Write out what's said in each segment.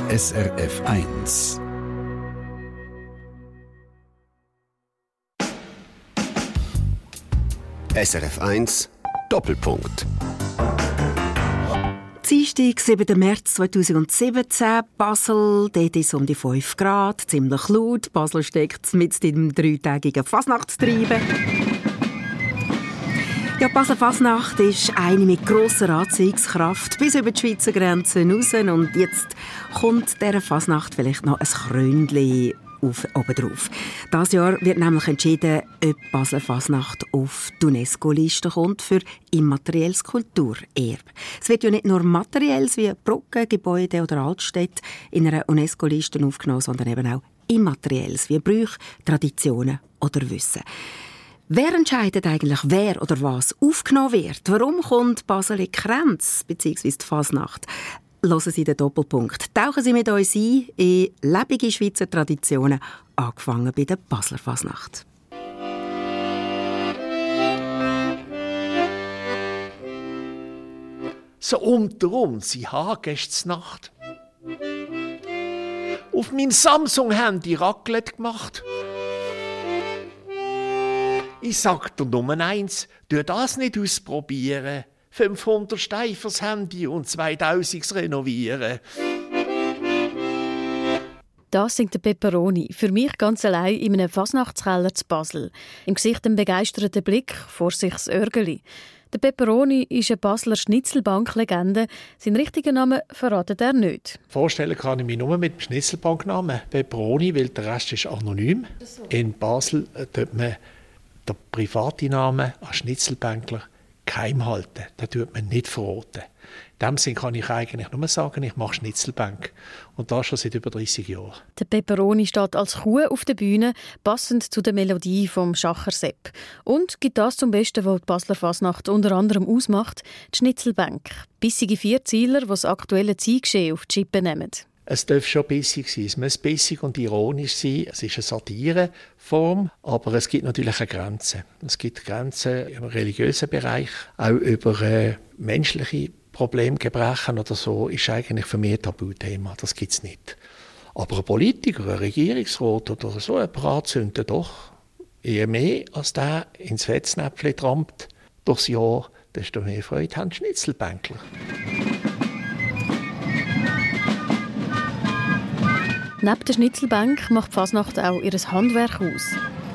SRF 1. SRF 1 Doppelpunkt. Dienstag, 7. März 2017, Basel, dort ist es um die 5 Grad, ziemlich laut. Basel steckt mitten im dreitägigen Fasnachtstreiben. Ja, die Basler Fasnacht ist eine mit grosser Anziehungskraft bis über die Schweizer Grenzen raus. Und jetzt kommt dieser Fasnacht vielleicht noch ein Krönchen obendrauf. Dieses Jahr wird nämlich entschieden, ob die Basler Fasnacht auf die UNESCO-Liste kommt für immaterielles Kulturerbe. Es wird ja nicht nur Materielles wie Brücken, Gebäude oder Altstädte in einer UNESCO-Liste aufgenommen, sondern eben auch Immaterielles wie Brüche, Traditionen oder Wissen. Wer entscheidet eigentlich, wer oder was aufgenommen wird? Warum kommt Basel in die Grenze bzw. die Fasnacht? Hören Sie den Doppelpunkt. Tauchen Sie mit uns ein in lebende Schweizer Traditionen, angefangen bei der Basler Fasnacht. So unter uns, sie Nacht. Auf meinem Samsung-Handy Raclette gemacht. Ich sag dir nur eins, tu das nicht ausprobieren. 500 Steine fürs Handy und 2000 renovieren. Das singt der Pepperoni. Für mich ganz allein in einem Fasnachtskeller zu Basel. Im Gesicht ein begeisterter Blick, vor sich das Örgeli. Der Pepperoni ist eine Basler Schnitzelbank-Legende. Seinen richtigen Namen verratet er nicht. Vorstellen kann ich mich nur mit dem Schnitzelbanknamen Pepperoni, weil der Rest ist anonym. In Basel tut man den privaten Namen als Schnitzelbänkler geheim halten. Den tut man nicht verraten. In dem Sinne kann ich eigentlich nur sagen, ich mache Schnitzelbank. Und das schon seit über 30 Jahren. Der Pepperoni steht als Kuh auf der Bühne, passend zu der Melodie vom Schacher Sepp. Und gibt das zum Besten, was die Basler Fasnacht unter anderem ausmacht, die Schnitzelbank. Bissige Vierzieler, die das aktuelle Zeitgeschehen auf die Schippe nehmen. Es darf schon bissig sein. Es muss bissig und ironisch sein. Es ist eine Satireform, aber es gibt natürlich eine Grenze. Es gibt Grenzen im religiösen Bereich, auch über menschliche Probleme, Gebrechen oder so, ist eigentlich für mich ein Tabuthema. Das gibt es nicht. Aber ein Politiker, ein Regierungsrat oder so ein Bratzünder doch, je mehr als der ins Fetznäpfchen trampt durchs Jahr, desto mehr Freude haben die Schnitzelbänkler. Neben der Schnitzelbank macht die Fasnacht auch ihr Handwerk aus.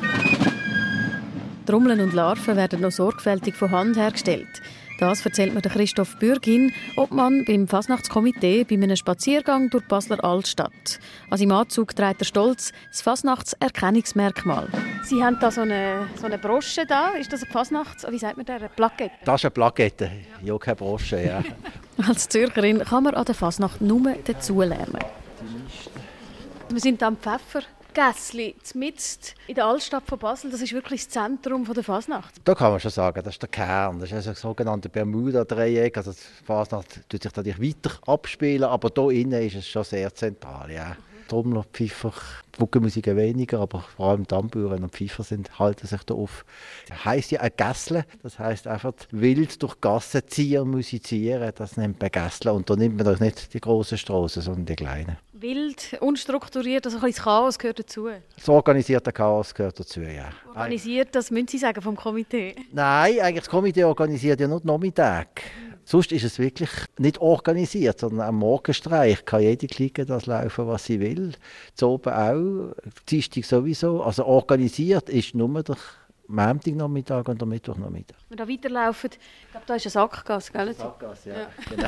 Trommeln und Larven werden noch sorgfältig von Hand hergestellt. Das erzählt mir Christoph Bürgin, Obmann beim Fasnachtskomitee bei einem Spaziergang durch die Basler Altstadt. An seinem Anzug trägt er stolz das Fasnachtserkennungsmerkmal. Sie haben da so eine Brosche da. Ist das eine Fasnachts... Wie sagt man da? Eine Plakette? Das ist eine Plakette, ja, keine Brosche. Ja. Als Zürcherin kann man an der Fasnacht nur dazulernen. Wir sind am Pfeffergässli, mitten in der Altstadt von Basel. Das ist wirklich das Zentrum der Fasnacht. Da kann man schon sagen, das ist der Kern. Das ist also ein sogenanntes Bermuda-Dreieck. Also die Fasnacht tut sich natürlich weiter abspielen, aber hier innen ist es schon sehr zentral. Ja. Trommler, Pfeifer, Buckenmusik weniger, aber vor allem Tamburen und Pfeifer halten sich da auf. Das heisst ja ein Gässle, das heisst einfach wild durch Gassen ziehen und musizieren. Das nennt man Gässle. Und da nimmt man doch nicht die grossen Strassen, sondern die kleinen. Wild, unstrukturiert, also ein bisschen das Chaos gehört dazu? Das organisierte Chaos gehört dazu, ja. Organisiert, das müssen Sie sagen vom Komitee? Nein, eigentlich das Komitee organisiert ja nur die Nachmittage. Sonst ist es wirklich nicht organisiert, sondern am Morgenstreich kann jede Clique das laufen, was sie will. Zu oben auch, Dienstag sowieso. Also organisiert ist nur der Montagnachmittag und der Mittwochnachmittag. Wenn wir da weiterlaufen, ich glaube, da ist eine Sackgasse, gell? Sackgasse, ja. Genau.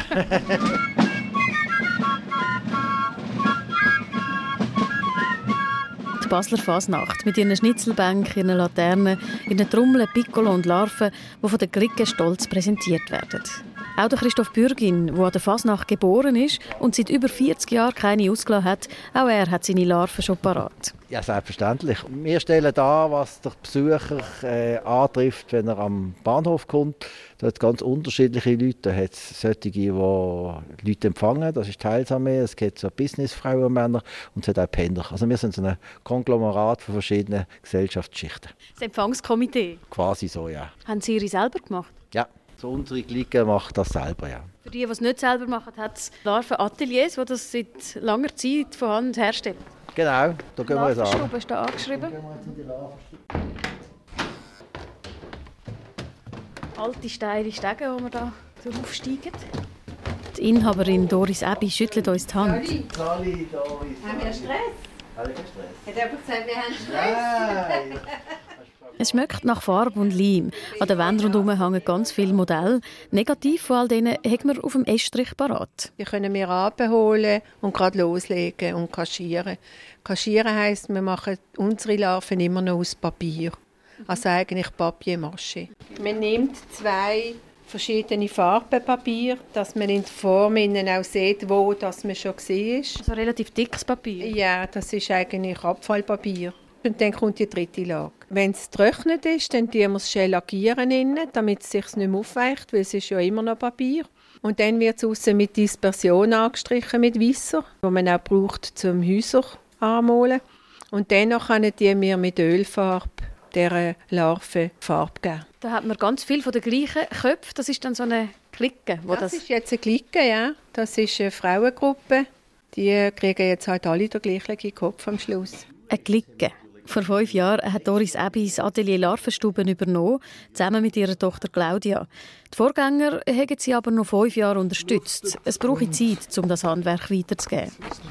Die Basler Fasnacht mit ihren Schnitzelbänken, ihren Laternen, ihren Trommeln, Piccolo und Larven, die von den Clique stolz präsentiert werden. Auch der Christoph Bürgin, der an der Fasnacht geboren ist und seit über 40 Jahren keine ausgelassen hat, auch er hat seine Larven schon parat. Ja, selbstverständlich. Wir stellen dar, was der Besucher antrifft, wenn er am Bahnhof kommt. Da hat es ganz unterschiedliche Leute. Da hat es solche, die Leute empfangen, das ist die Heilsarmee. Es gibt so Businessfrauen und Männer und es hat auch Penner. Also wir sind so ein Konglomerat von verschiedenen Gesellschaftsschichten. Das Empfangskomitee? Quasi so, ja. Haben Sie Ihre selber gemacht? Ja. So unsere Clique macht das selber, ja. Für die es nicht selber machen, hat es Larvenateliers, die das seit langer Zeit von Hand herstellen. Genau, da gehen wir jetzt an. Larvenstube ist da angeschrieben. Alte steile Stege, die wir da draufsteigen. Die Inhaberin Doris Ebi schüttelt uns die Hand. Sali, Doris. Haben wir Stress? Alle Stress? Hat jemand gesagt, wir haben Stress? Nein! Es schmeckt nach Farbe und Leim. An den Wänden rundherum hängen ganz viele Modelle. Negativ von all denen haben wir auf dem Estrich parat. Die können wir abholen und gerade loslegen und kaschieren. Kaschieren heisst, wir machen unsere Larven immer noch aus Papier. Also eigentlich Papier-Mâché. Man nimmt 2 verschiedene Farben Papier, dass man in der Form auch sieht, wo das man schon gesehen ist. Also relativ dickes Papier. Ja, das ist eigentlich Abfallpapier. Und dann kommt die 3. Lage. Wenn es getrocknet ist, dann tun wir es schön lackieren innen, damit es sich nicht mehr aufweicht, weil es ist ja immer noch Papier. Und dann wird es aussen mit Dispersion angestrichen, mit Weisser, wo man auch braucht zum Häuser anmalen. Und dann können wir mit Ölfarbe dieser Larve Farbe geben. Da hat man ganz viel von den gleichen Köpfen. Das ist dann so eine Clique. Das ist jetzt eine Clique, ja. Das ist eine Frauengruppe. Die kriegen jetzt halt alle den gleichen Kopf am Schluss. Eine Clique. Vor 5 Jahren hat Doris Ebi das Atelier Larvenstuben übernommen, zusammen mit ihrer Tochter Claudia. Die Vorgänger haben sie aber noch 5 Jahre unterstützt. Es brauche Zeit, um das Handwerk weiterzugeben.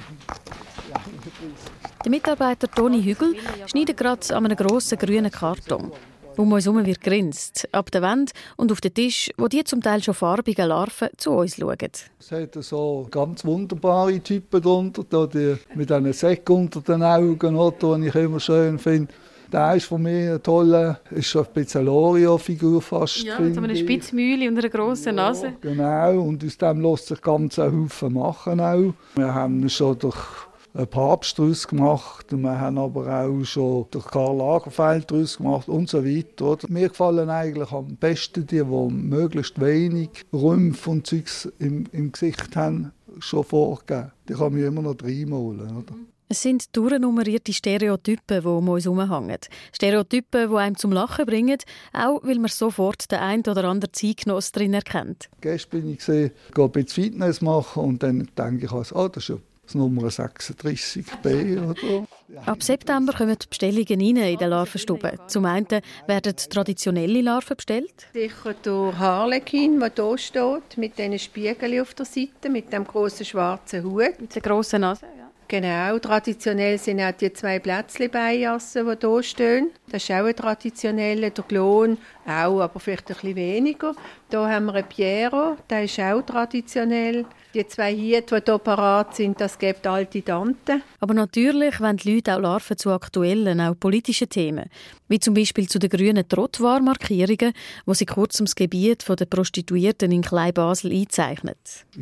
Der Mitarbeiter Toni Hügel schneidet gerade an einem grossen grünen Karton. Um uns herum wird grinst. Ab der Wand und auf den Tisch, wo die zum Teil schon farbigen Larven zu uns schauen. Es hat so ganz wunderbare Typen drunter, da die mit diesen Säcken unter den Augen, die ich immer schön finde. Der ist von mir ein toller, ist schon ein bisschen eine Lorio-Figur fast. Ja, mit so einer Spitzmühle und einer grossen Nase. Ja, genau, und aus dem lässt sich ganz ein Haufen machen auch. Wir haben schon durch einen Papst daraus gemacht, wir haben aber auch schon durch Karl Lagerfeld daraus gemacht und so weiter. Oder? Mir gefallen eigentlich am besten die möglichst wenig Rümpfe und Zeugs im Gesicht haben, schon vorgegeben. Die kann man immer noch reinmalen. Oder? Es sind durchnummerierte Stereotypen, die um uns herumhängen. Stereotypen, die einem zum Lachen bringen, auch weil man sofort den einen oder anderen Zeitgenoss drin erkennt. Gestern bin ich gesehen, ich gehe ein bisschen Fitness machen und dann denke ich, das ist ja das Nummer 36b oder so. Ab September kommen die Bestellungen rein in den Larvenstuben. Zum einen werden traditionelle Larven bestellt. Sicher der Harlekin, der hier steht, mit diesen Spiegeln auf der Seite, mit dem grossen schwarzen Hut. Mit der grossen Nase, ja. Genau, traditionell sind auch die 2 Plätzchen-Beijassen, die hier stehen. Das ist auch ein traditioneller, der Klon auch, aber vielleicht ein bisschen weniger. Hier haben wir einen Piero, der ist auch traditionell. Die 2 Hiete, die hier parat sind, das gibt alte Tante. Aber natürlich wollen die Leute auch Larven zu aktuellen, auch politischen Themen. Wie zum Beispiel zu den grünen Trottoir-Markierungen, wo sie kurzum das Gebiet der Prostituierten in Kleinbasel einzeichnet.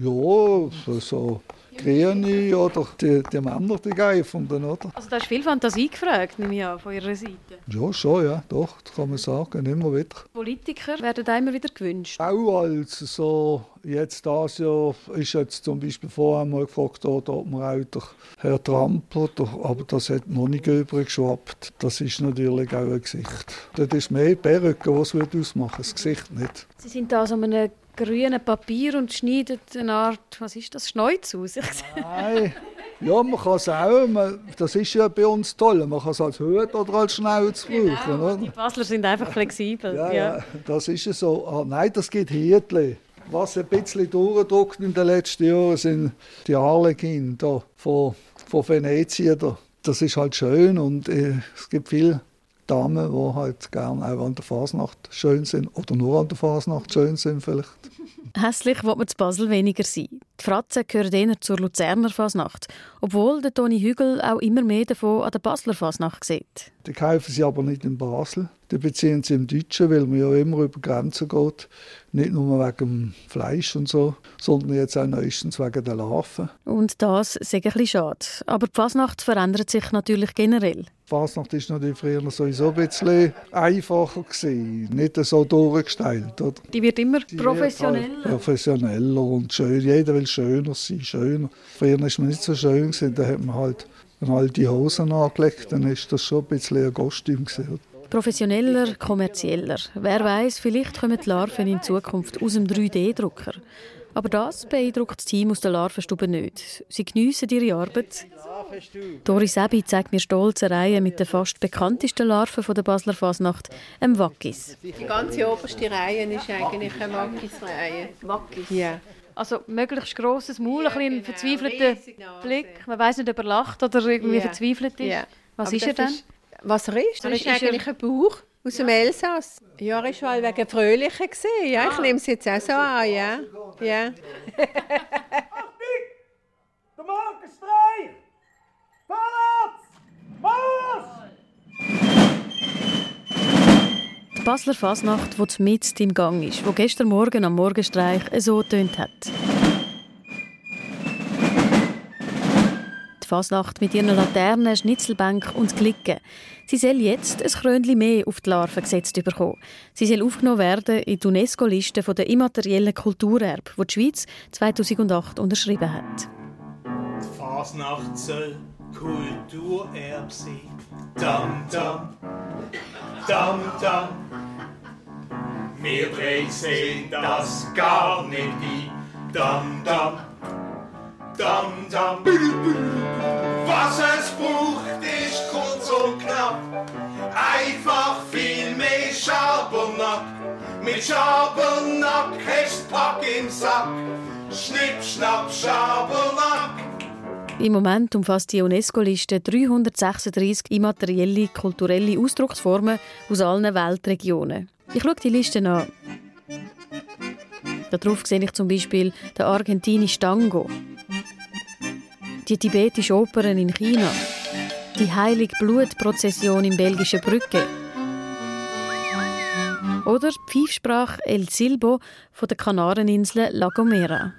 Ja, so Grüne oder die Männer, die greifen dann, oder? Also da ist viel Fantasie gefragt, nehme ich an, von Ihrer Seite. Ja, schon, ja, doch, das kann man sagen, immer wieder. Politiker werden immer wieder gewünscht. Auch als so, jetzt das Jahr ist jetzt zum Beispiel vorher mal gefragt worden, ob man auch der Herr Trump oder, aber das hat noch nicht übergeschwappt. Das ist natürlich auch ein Gesicht. Das ist mehr die Perücke, was wir ausmachen, das Gesicht nicht. Sie sind da so einem grünen Papier und schneiden eine Art, was ist das, Schneuz aus? Nein, ja, man kann es auch, das ist ja bei uns toll, man kann es als Hut oder als Schnauz brauchen. Genau, oder? die Basler sind einfach flexibel. Ja, das ist ja so. Nein, das geht Hietli. Was ein bisschen durchdruckt in den letzten Jahren, sind die Harlekin da von Venetien. Da. Das ist halt schön und es gibt viele Damen, die halt gerne auch an der Fasnacht schön sind oder nur an der Fasnacht schön sind vielleicht. Hässlich will man zu Basel weniger sein. Die Fratzen gehören eher zur Luzerner Fasnacht, obwohl der Toni Hügel auch immer mehr davon an der Basler Fasnacht sieht. Die kaufen sie aber nicht in Basel. Die beziehen sie im Deutschen, weil man ja immer über Grenzen geht. Nicht nur wegen dem Fleisch und so, sondern jetzt auch neuestens wegen der Larven. Und das ist ein bisschen schade. Aber die Fasnacht verändert sich natürlich generell. Die Fasnacht war natürlich früher sowieso ein bisschen einfacher gewesen, nicht so durchgestellt. Oder? Die wird immer professioneller. Professioneller und schön. Jeder will schöner sein, schöner. Früher war man nicht so schön gewesen, da hat man halt, wenn halt die Hosen angelegt, dann ist das schon ein bisschen ein Kostüm gewesen. Professioneller, kommerzieller. Wer weiß, vielleicht kommen die Larven in Zukunft aus dem 3D-Drucker. Aber das beeindruckt das Team aus der Larvenstube nicht. Sie geniessen ihre Arbeit. Doris Ebi zeigt mir stolz eine Reihe mit den fast bekanntesten Larven der Basler Fasnacht, einem Wackis. Die ganze oberste Reihe ist eigentlich eine Wackis-Reihe. Wackis? Ja. Also möglichst grosses Maul, ein bisschen verzweifelter Blick. Man weiss nicht, ob er lacht oder irgendwie verzweifelt ist. Ja. Was Aber ist er denn? Was er ist? Er ist eigentlich ein Bauch aus dem Elsass. Ja, er war wegen Fröhlichen. Ja, ich nehme es jetzt auch so an. Ja. Der Markenstreich! Vorwärts! Marsch! Die Basler Fasnacht, die mitten im Gang ist, die gestern Morgen am Morgenstreich so getönt hat. Die Fasnacht mit ihren Laternen, Schnitzelbänken und Glicken. Sie soll jetzt ein Krönchen mehr auf die Larven gesetzt bekommen. Sie soll aufgenommen werden in die UNESCO-Liste der immateriellen Kulturerbe, die die Schweiz 2008 unterschrieben hat. Die Fasnacht soll Kulturerbe sein. Dam, dam, dam, dam. Wir drei sehen das gar nicht ein. Dam, dam, dam, dam. Was es braucht, ist kurz und knapp. Einfach viel mehr Schabernack. Mit Schabernack hast du Pack im Sack. Schnipp, schnapp, Schabernack. Im Moment umfasst die UNESCO-Liste 336 immaterielle kulturelle Ausdrucksformen aus allen Weltregionen. Ich schaue die Liste an. Darauf sehe ich zum Beispiel den argentinischen Tango, die tibetische Opern in China, die heilige Blutprozession im belgischen Brügge oder die Pfeifsprache El Silbo von der Kanareninsel La Gomera.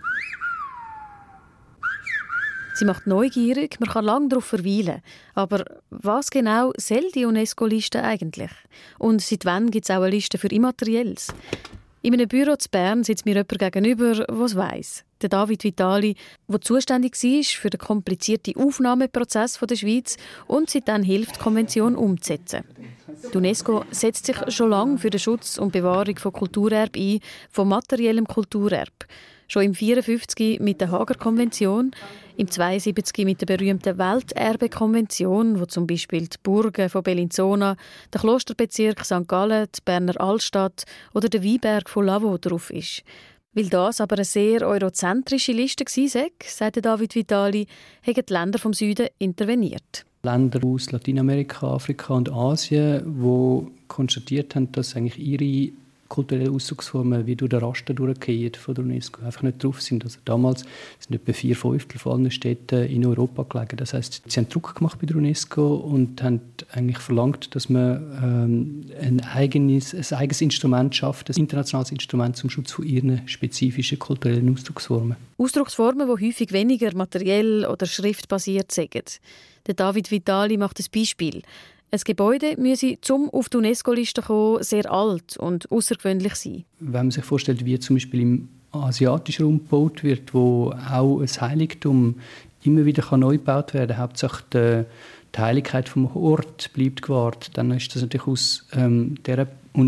Sie macht neugierig, man kann lange darauf verweilen. Aber was genau soll die UNESCO-Liste eigentlich? Und seit wann gibt es auch eine Liste für Immaterielles? In einem Büro in Bern sitzt mir jemand gegenüber, der es weiss. Der David Vitali, der zuständig war für den komplizierten Aufnahmeprozess der Schweiz und seitdem hilft, die Konvention umzusetzen. Die UNESCO setzt sich schon lange für den Schutz und Bewahrung von Kulturerbe ein, von materiellem Kulturerbe. Schon im 1954 mit der Haager Konvention, im 1972 mit der berühmten Welterbe-Konvention, wo zum Beispiel die Burgen von Bellinzona, der Klosterbezirk St. Gallen, die Berner Altstadt oder der Weinberg von Lavaux drauf ist. Weil das aber eine sehr eurozentrische Liste war, sagte David Vitali, haben die Länder vom Süden interveniert. Länder aus Lateinamerika, Afrika und Asien, die konstatiert haben, dass eigentlich ihre kulturelle Ausdrucksformen wie durch den Raster durchgehen von der UNESCO einfach nicht drauf sind. Also damals sind etwa 4/5 von allen Städten in Europa gelegen. Das heisst, sie haben Druck gemacht bei der UNESCO und haben eigentlich verlangt, dass man ein eigenes Instrument schafft, ein internationales Instrument zum Schutz von ihren spezifischen kulturellen Ausdrucksformen. Ausdrucksformen, die häufig weniger materiell oder schriftbasiert sind. Der David Vitali macht ein Beispiel. Ein Gebäude müsse, um auf die UNESCO-Liste zu kommen, sehr alt und außergewöhnlich sein. Wenn man sich vorstellt, wie zum Beispiel im asiatischen Raum gebaut wird, wo auch ein Heiligtum immer wieder neu gebaut werden kann, hauptsächlich die Heiligkeit vom Ort bleibt gewahrt, dann ist das natürlich aus dieser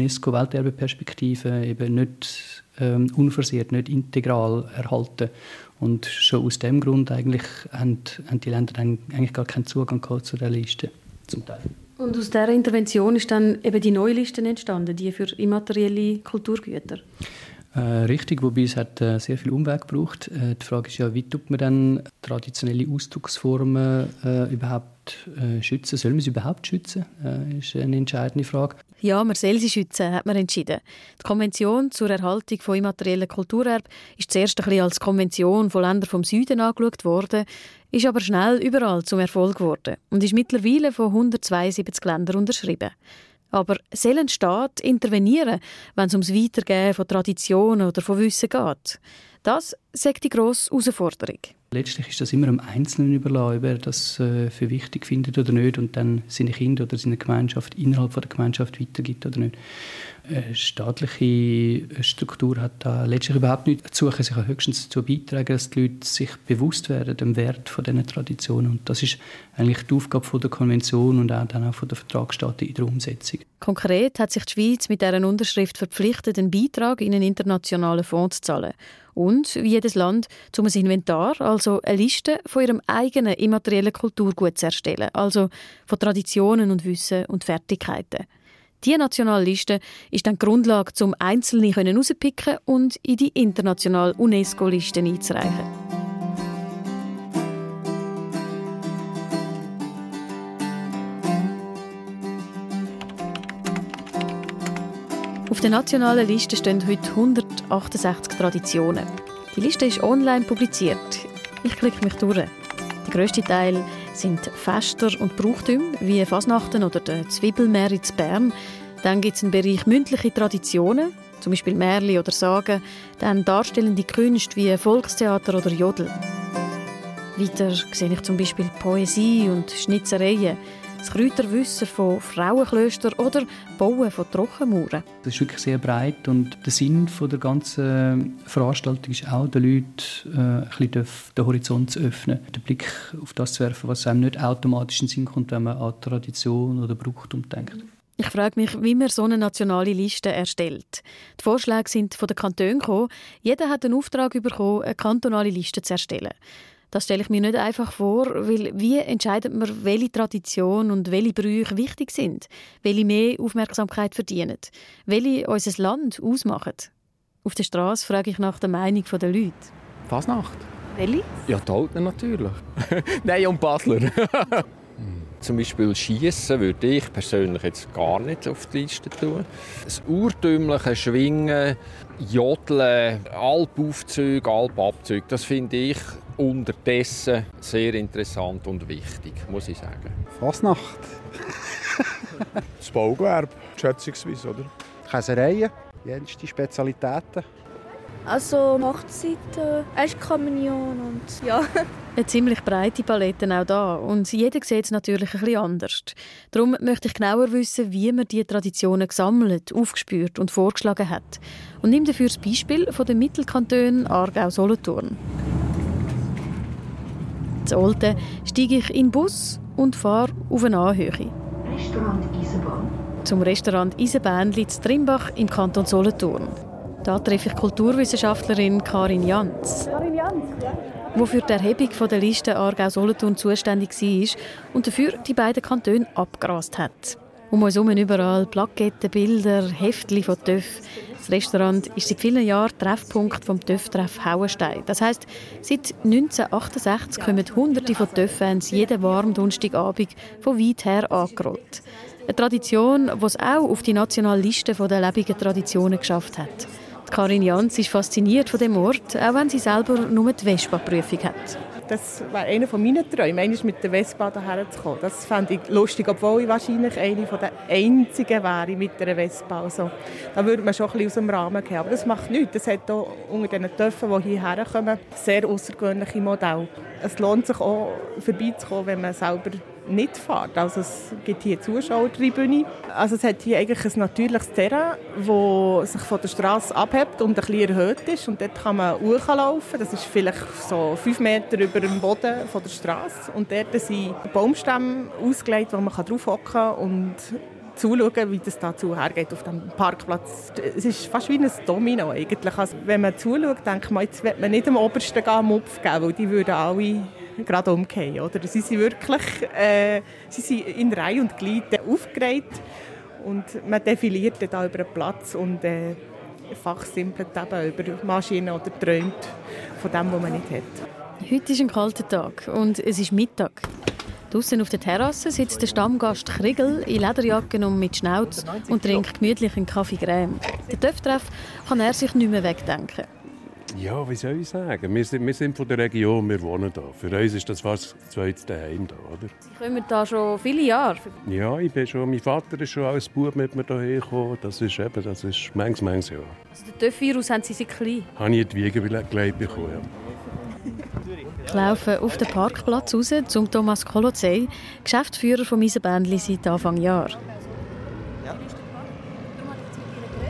UNESCO-Welterbe-Perspektive eben nicht unversehrt, nicht integral erhalten. Und schon aus dem Grund eigentlich haben die Länder eigentlich gar keinen Zugang gehabt zu der Liste, zum Teil. Und aus dieser Intervention ist dann eben die neue Liste entstanden, die für immaterielle Kulturgüter. Richtig, wobei es hat sehr viel Umweg gebraucht. Die Frage ist ja, wie tut man dann traditionelle Ausdrucksformen überhaupt schützen? Soll man sie überhaupt schützen? Ist eine entscheidende Frage. Ja, man soll sie schützen, hat man entschieden. Die Konvention zur Erhaltung von immateriellen Kulturerbe ist zuerst ein bisschen als Konvention von Ländern vom Süden angeschaut worden, ist aber schnell überall zum Erfolg geworden und ist mittlerweile von 172 Ländern unterschrieben. Aber soll ein Staat intervenieren, wenn es ums Weitergeben von Traditionen oder von Wissen geht? Das ist die grosse Herausforderung. Letztlich ist das immer dem Einzelnen überlassen, ob er das für wichtig findet oder nicht und dann seine Kinder oder seine Gemeinschaft innerhalb der Gemeinschaft weitergibt oder nicht. Eine staatliche Struktur hat da letztlich überhaupt nichts zu suchen. Sie kann höchstens dazu beitragen, dass die Leute sich bewusst werden, dem Wert von diesen Traditionen. Und das ist eigentlich die Aufgabe der Konvention und auch dann auch von der Vertragsstaaten in der Umsetzung. Konkret hat sich die Schweiz mit dieser Unterschrift verpflichtet, einen Beitrag in einen internationalen Fonds zu zahlen. Und, wie jedes Land, um ein Inventar, also eine Liste von ihrem eigenen immateriellen Kulturgut zu erstellen, also von Traditionen und Wissen und Fertigkeiten. Diese nationale Liste ist dann die Grundlage, um Einzelne herauszupicken und in die internationale UNESCO-Liste einzureichen. Auf der nationalen Liste stehen heute 168 Traditionen. Die Liste ist online publiziert. Ich klicke mich durch. Der grösste Teil sind Fester und Brauchtümer, wie Fasnachten oder der Zwiebelmäri in Bern. Dann gibt es einen Bereich mündliche Traditionen, zum Beispiel Märchen oder Sagen. Dann darstellende Künste wie Volkstheater oder Jodel. Weiter sehe ich zum Beispiel Poesie und Schnitzereien, das Kräuterwissen von Frauenklöstern oder Bauen von Trockenmauern. Das ist wirklich sehr breit und der Sinn der ganzen Veranstaltung ist auch, den Leuten ein bisschen den Horizont zu öffnen, den Blick auf das zu werfen, was einem nicht automatisch in den Sinn kommt, wenn man an Tradition oder Brauchtum denkt. Ich frage mich, wie man so eine nationale Liste erstellt. Die Vorschläge sind von den Kantonen gekommen. Jeder hat den Auftrag bekommen, eine kantonale Liste zu erstellen. Das stelle ich mir nicht einfach vor, weil wie entscheidet man, welche Traditionen und welche Brüche wichtig sind, welche mehr Aufmerksamkeit verdienen, welche unser Land ausmachen? Auf der Straße frage ich nach der Meinung der Leute. Fasnacht. Welche? Ja, die Alten natürlich. Nein, und Basler. Zum Beispiel Schiessen würde ich persönlich jetzt gar nicht auf die Liste tun. Das urtümliche Schwingen, Jodeln, Alpaufzüge, Alpabzüge, das finde ich unterdessen sehr interessant und wichtig, muss ich sagen. Fasnacht. Das Baugewerbe, schätzungsweise, oder? Käsereien, jenste Spezialitäten. Also Hochzeiten, Erstkommunion und ja. Eine ziemlich breite Palette auch da und jeder sieht es natürlich ein bisschen anders. Darum möchte ich genauer wissen, wie man diese Traditionen gesammelt, aufgespürt und vorgeschlagen hat. Und nehme dafür das Beispiel von den Mittelkantonen Aargau-Solothurn. Zu Olten steige ich in den Bus und fahre auf eine Anhöhe. Restaurant Eisenbahn. Zum Restaurant Eisenbähnli zu Trimbach im Kanton Solothurn. Da treffe ich Kulturwissenschaftlerin Karin Jantz. Karin Jantz, ja. Die für die Erhebung der Liste Aargau-Solothurn zuständig war und dafür die beiden Kantone abgerast hat. Uns herum überall Plaketten, Bilder, Heftchen von TÜV. Das Restaurant ist seit vielen Jahren Treffpunkt vom TÜV-Treff Hauenstein. Das heisst, seit 1968 kommen Hunderte von TÜV-Fans jeden warmen Donnerstagabend von weit her angerollt. Eine Tradition, die es auch auf die nationale Liste der lebenden Traditionen geschafft hat. Karin Jantz ist fasziniert von dem Ort, auch wenn sie selber nur die Vespa-Prüfung hat. Das wäre einer meiner Träume, einmal mit der Vespa hierher zu kommen. Das fände ich lustig, obwohl ich wahrscheinlich eine der einzigen wäre mit einer Vespa. Also, da würde man schon ein bisschen aus dem Rahmen gehen. Aber das macht nichts. Das hat auch unter den Töpfen, die hierher kommen, sehr außergewöhnliche Modelle. Es lohnt sich auch, vorbeizukommen, wenn man selber nicht fährt. Also es gibt hier Zuschauertribüne. Also es hat hier eigentlich ein natürliches Terrain, das sich von der Straße abhebt und ein bisschen erhöht ist. Und dort kann man hochlaufen. Das ist vielleicht so 5 Meter über dem Boden von der Straße. Und dort sind Baumstämme ausgelegt, wo man drauf hocken kann und zuschauen, wie das dazu hergeht auf dem Parkplatz. Es ist fast wie ein Domino eigentlich. Also wenn man zuschaut, denkt man, jetzt will man nicht am obersten einen Mupf geben, weil die würden alle gerade umgehen. Oder? Sie sind wirklich sie sind in Reihe und Glied aufgereiht und man defiliert da über den Platz und fachsimpelt eben über Maschinen oder träumt von dem, was man nicht hat. Heute ist ein kalter Tag und es ist Mittag. Draussen auf der Terrasse sitzt der Stammgast Kriegel in Lederjacke und mit Schnauz und trinkt gemütlich einen Kaffee Crème. Den TÜV-Treff kann er sich nicht mehr wegdenken. Ja, wie soll ich sagen? Wir sind von der Region, wir wohnen hier. Für uns ist das fast das zweite Daheim hier, oder? Sie kommen da schon viele Jahre? Ja, mein Vater ist schon als Bub mit mir hierher gekommen. Das ist manches Jahr. Also den TÜV-Virus haben Sie seit klein? Habe ich in die Wiege gelegt bekommen, ja. Ich laufe auf den Parkplatz raus zum Thomas Kolotzei, Geschäftsführer von Eisenbähnli seit Anfang Jahr.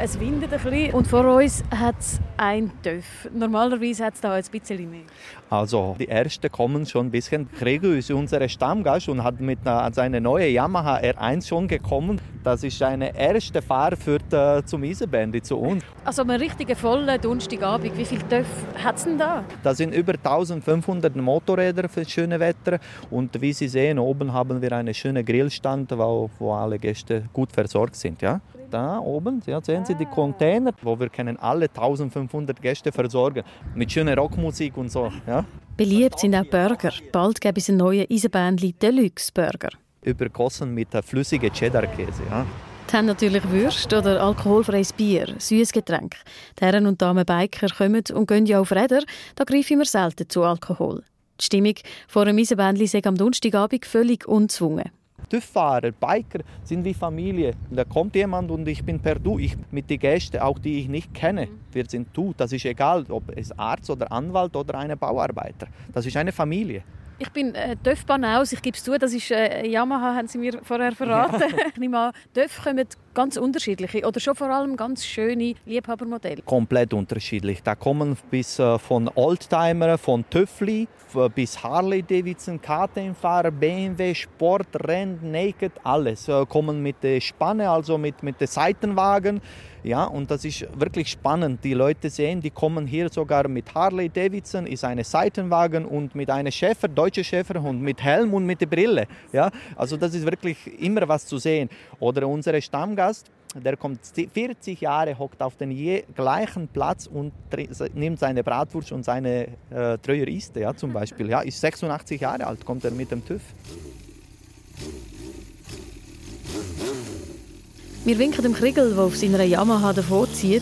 es windet ein bisschen und vor uns hat es ein Töff. Normalerweise hat es da ein bisschen mehr. Also die Ersten kommen schon ein bisschen. Gregor ist unser Stammgast und hat mit seiner neuen Yamaha R1 schon gekommen. Das ist eine erste Fahrt zum Eisenbahn zu uns. Also einen richtigen vollen Donnerstagabend. Wie viele Töff hat es denn da? Das sind über 1500 Motorräder für das schöne Wetter. Und wie Sie sehen, oben haben wir einen schönen Grillstand, wo alle Gäste gut versorgt sind. Ja? Da oben sehen Sie die Container, wo wir können alle 1500 Gäste versorgen. Mit schöner Rockmusik und so. Ja? Beliebt sind auch Burger. Bald gibt es einen neuen Eisenbähnli Deluxe Burger. Übergossen mit flüssigem Cheddar-Käse. Ja? Die haben natürlich Würste oder alkoholfreies Bier, süßes Getränk. Die Herren und Damen Biker kommen und gehen ja auf Räder, da greifen wir selten zu Alkohol. Die Stimmung vor einem Eisenbähnli sei am Donnerstagabend völlig unzwungen. TÜV-Fahrer, Biker sind wie Familie. Da kommt jemand und ich bin per Du. Mit den Gästen, auch die ich nicht kenne, wir sind Du. Das ist egal, ob es Arzt oder Anwalt oder ein Bauarbeiter. Das ist eine Familie. Ich bin TÜV-Banaus, ich gebe es zu, das ist Yamaha, haben Sie mir vorher verraten. Ja. Ich nehme an, TÜV kommen ganz unterschiedliche oder schon vor allem ganz schöne Liebhabermodelle. Komplett unterschiedlich. Da kommen bis von Oldtimer, von Töffli bis Harley-Davidson, KTM-Fahrer, BMW, Sport, Renn, Naked, alles. Kommen mit der Spanne, also mit den Seitenwagen. Ja, und das ist wirklich spannend. Die Leute sehen, die kommen hier sogar mit Harley-Davidson, ist eine Seitenwagen und mit einem Schäfer, deutscher Schäferhund, mit Helm und mit der Brille. Ja, also das ist wirklich immer was zu sehen. Oder unser Stammgast, der kommt 40 Jahre, hockt auf den gleichen Platz und nimmt seine Bratwurst und seine Treuer isst, ja, zum Beispiel. Ja, ist 86 Jahre alt, kommt er mit dem TÜV. Wir winken dem Kriegel, der auf seiner Yamaha davonzieht.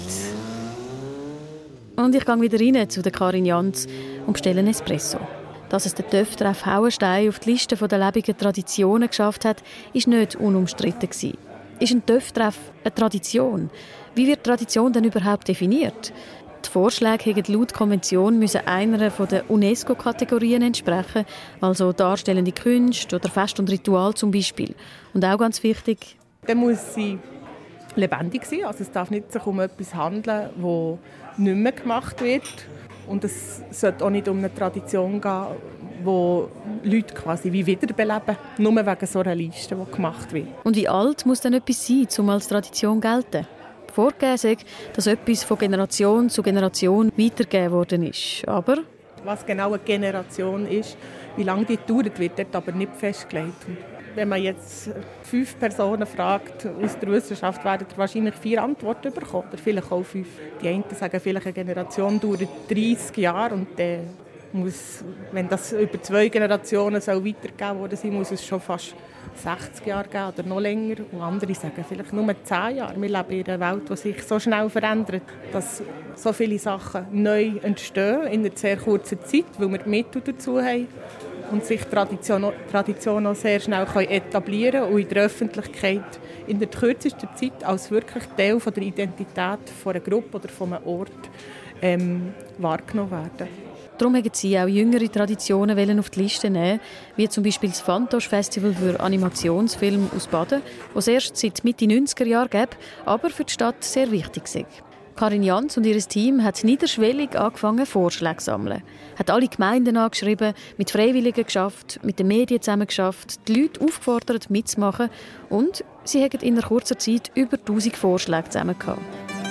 Und ich gehe wieder rein zu der Karin Jans und bestelle einen Espresso. Dass es der TÜV-Treff Hauenstein auf die Liste der lebenden Traditionen geschafft hat, war nicht unumstritten. Ist ein TÜV-Treff eine Tradition? Wie wird Tradition denn überhaupt definiert? Die Vorschläge hätten laut Konvention müssen einer der UNESCO-Kategorien entsprechen, also darstellende Kunst oder Fest und Ritual zum Beispiel. Und auch ganz wichtig, dann muss sie lebendig sein. Also es darf nicht sich um etwas handeln, das nicht mehr gemacht wird. Und es sollte auch nicht um eine Tradition gehen, die Leute quasi wie wiederbeleben, nur wegen so einer Liste, die gemacht wird. Und wie alt muss denn etwas sein, um als Tradition zu gelten? Vorgegeben sei, dass etwas von Generation zu Generation weitergegeben worden ist. Aber was genau eine Generation ist, wie lange die dauert, wird dort aber nicht festgelegt. Wenn man jetzt 5 Personen fragt aus der Wissenschaft, werden wahrscheinlich 4 Antworten bekommen, oder vielleicht auch 5. Die einen sagen, vielleicht eine Generation dauert 30 Jahre und dann muss, wenn das über 2 Generationen soll weitergegeben worden sein, muss es schon fast 60 Jahre geben oder noch länger. Und andere sagen vielleicht nur 10 Jahre. Wir leben in einer Welt, die sich so schnell verändert, dass so viele Sachen neu entstehen in einer sehr kurzen Zeit, weil wir die Mittel dazu haben. Und sich Tradition auch sehr schnell etablieren und in der Öffentlichkeit in der kürzesten Zeit als wirklich Teil von der Identität von einer Gruppe oder von einem Ort wahrgenommen werden. Darum wollten sie auch jüngere Traditionen auf die Liste nehmen, wie zum Beispiel das Fantosch-Festival für Animationsfilme aus Baden, das es erst seit Mitte 90er Jahren gibt, aber für die Stadt sehr wichtig ist. Karin Jans und ihr Team hat niederschwellig angefangen, Vorschläge zu sammeln. Hat alle Gemeinden angeschrieben, mit Freiwilligen geschafft, mit den Medien zusammen geschafft, die Leute aufgefordert, mitzumachen und sie haben in einer kurzen Zeit über 1000 Vorschläge zusammen gehabt.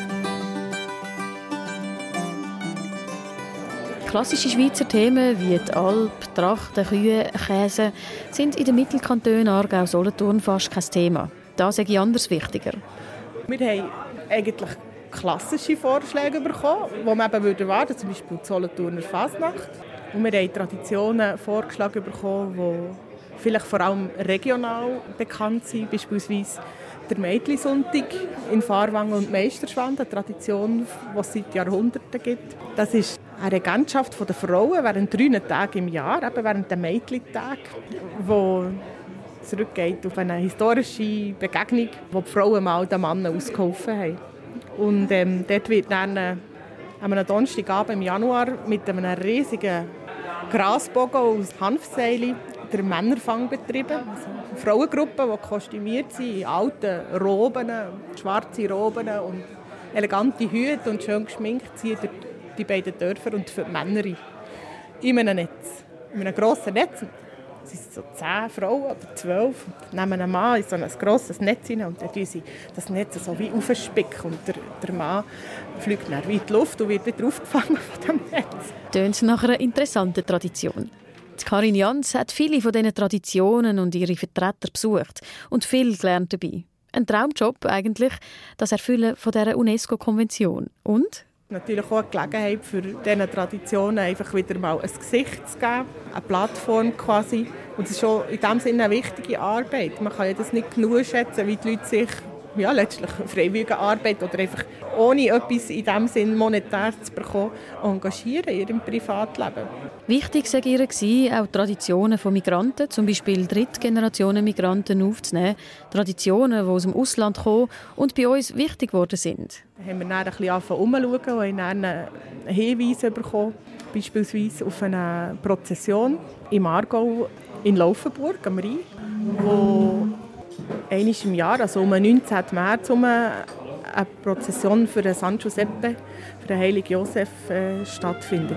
Klassische Schweizer Themen wie die Alp, Trachten, Kühe, Käse sind in den Mittelkantonen Aargau, Solothurn fast kein Thema. Das ist anders wichtiger. Wir haben eigentlich klassische Vorschläge bekommen, die man eben erwarten würde, zum Beispiel die Solothurner Fasnacht. Und wir haben Traditionen vorgeschlagen bekommen, die vielleicht vor allem regional bekannt sind, beispielsweise der Mädchensonntag in Fahrwangen und Meisterschwand, eine Tradition, die es seit Jahrhunderten gibt. Das ist eine Regentschaft der Frauen während 3 Tage im Jahr, eben während der Mädchentag, die zurückgeht auf eine historische Begegnung, wo die Frauen mal den Mann ausgeholfen haben. Und dort wird dann am Donnerstagabend im Januar mit einem riesigen Grasbogen aus Hanfseilen der Männerfang betrieben. Also eine Frauengruppe, die kostümiert sind in alten Roben, schwarze Roben und elegante Hüte und schön geschminkt ziehen durch die beiden Dörfer und für die Männer in einem Netz. In einem grossen Netz. Es sind so 10 Frauen oder 12. Und nehmen einen Mann in so ein grosses Netz hinein und dann tun sie das Netz so wie aufspicken. Und der Mann fliegt dann wie in die Luft und wird wieder aufgefangen von dem Netz. Tönt nach einer interessanten Tradition. Die Karin Jans hat viele von diesen Traditionen und ihre Vertreter besucht und viel gelernt dabei. Ein Traumjob eigentlich, das Erfüllen von dieser UNESCO-Konvention. Und? Natürlich auch eine Gelegenheit für diese Traditionen einfach wieder mal ein Gesicht zu geben, eine Plattform quasi. Und das ist schon in diesem Sinne eine wichtige Arbeit. Man kann ja das nicht genug schätzen, wie die Leute sich letztlich freiwillige Arbeit oder einfach ohne etwas in diesem Sinne monetär zu bekommen, engagieren in ihrem Privatleben. Wichtig war ihr, auch Traditionen von Migranten, zum Beispiel Drittgenerationen-Migranten, aufzunehmen. Traditionen, die aus dem Ausland kommen und bei uns wichtig geworden sind. Da haben wir dann ein bisschen angefangen umzuschauen und haben dann einen Hinweis bekommen, beispielsweise auf eine Prozession im Aargau in Laufenburg am Rhein, wo einmal im Jahr, also um den 19. März, eine Prozession für den San Giuseppe, für den Heiligen Josef, stattfindet.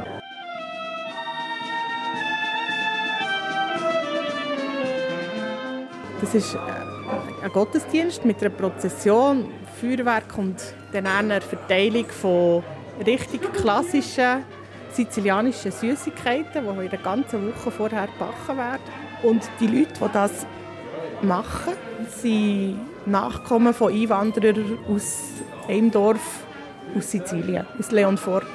Das ist ein Gottesdienst mit einer Prozession, Feuerwerk und dann einer Verteilung von richtig klassischen sizilianischen Süßigkeiten, die in der ganzen Woche vorher gebacken werden. Und die Leute, die das machen, sind Nachkommen von Einwanderern aus einem Dorf aus Sizilien, aus Leonforte.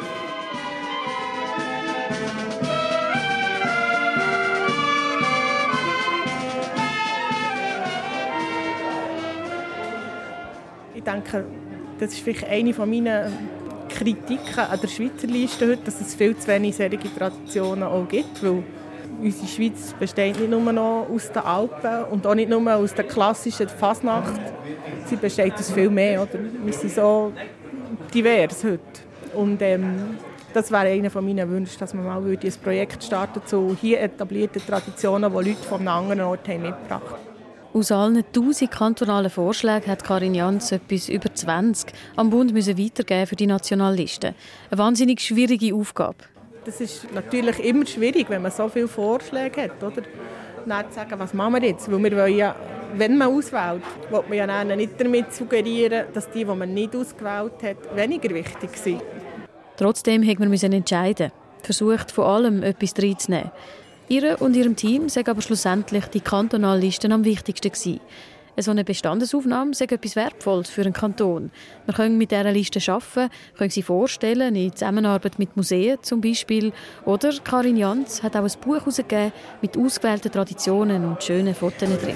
Ich denke, das ist vielleicht eine meiner Kritiken an der Schweizer Liste heute, dass es viel zu wenig solche Traditionen auch gibt, weil unsere Schweiz besteht nicht nur noch aus den Alpen und auch nicht nur aus der klassischen Fasnacht. Sie besteht aus viel mehr. Oder? Wir sind so divers heute. Und das wäre einer meiner Wünsche, dass man mal ein Projekt starten zu hier etablierten Traditionen, die Leute von einem anderen Ort haben mitgebracht haben. Aus allen 1000 kantonalen Vorschlägen hat Karin Jans etwas über 20 am Bund weitergeben für die Nationalliste. Eine wahnsinnig schwierige Aufgabe. Das ist natürlich immer schwierig, wenn man so viele Vorschläge hat, oder? Dann zu sagen, was machen wir jetzt? Weil wir wollen ja, wenn man auswählt, will man ja nicht damit suggerieren, dass die man nicht ausgewählt hat, weniger wichtig sind. Trotzdem mussten wir entscheiden. Versucht, von allem etwas reinzunehmen. Ihr und ihrem Team sind aber schlussendlich die Kantonallisten am wichtigsten gewesen. So eine Bestandesaufnahme ist etwas Wertvolles für einen Kanton. Wir können mit dieser Liste arbeiten, können sie vorstellen, in Zusammenarbeit mit Museen zum Beispiel. Oder Karin Jans hat auch ein Buch herausgegeben mit ausgewählten Traditionen und schönen Fotos drin.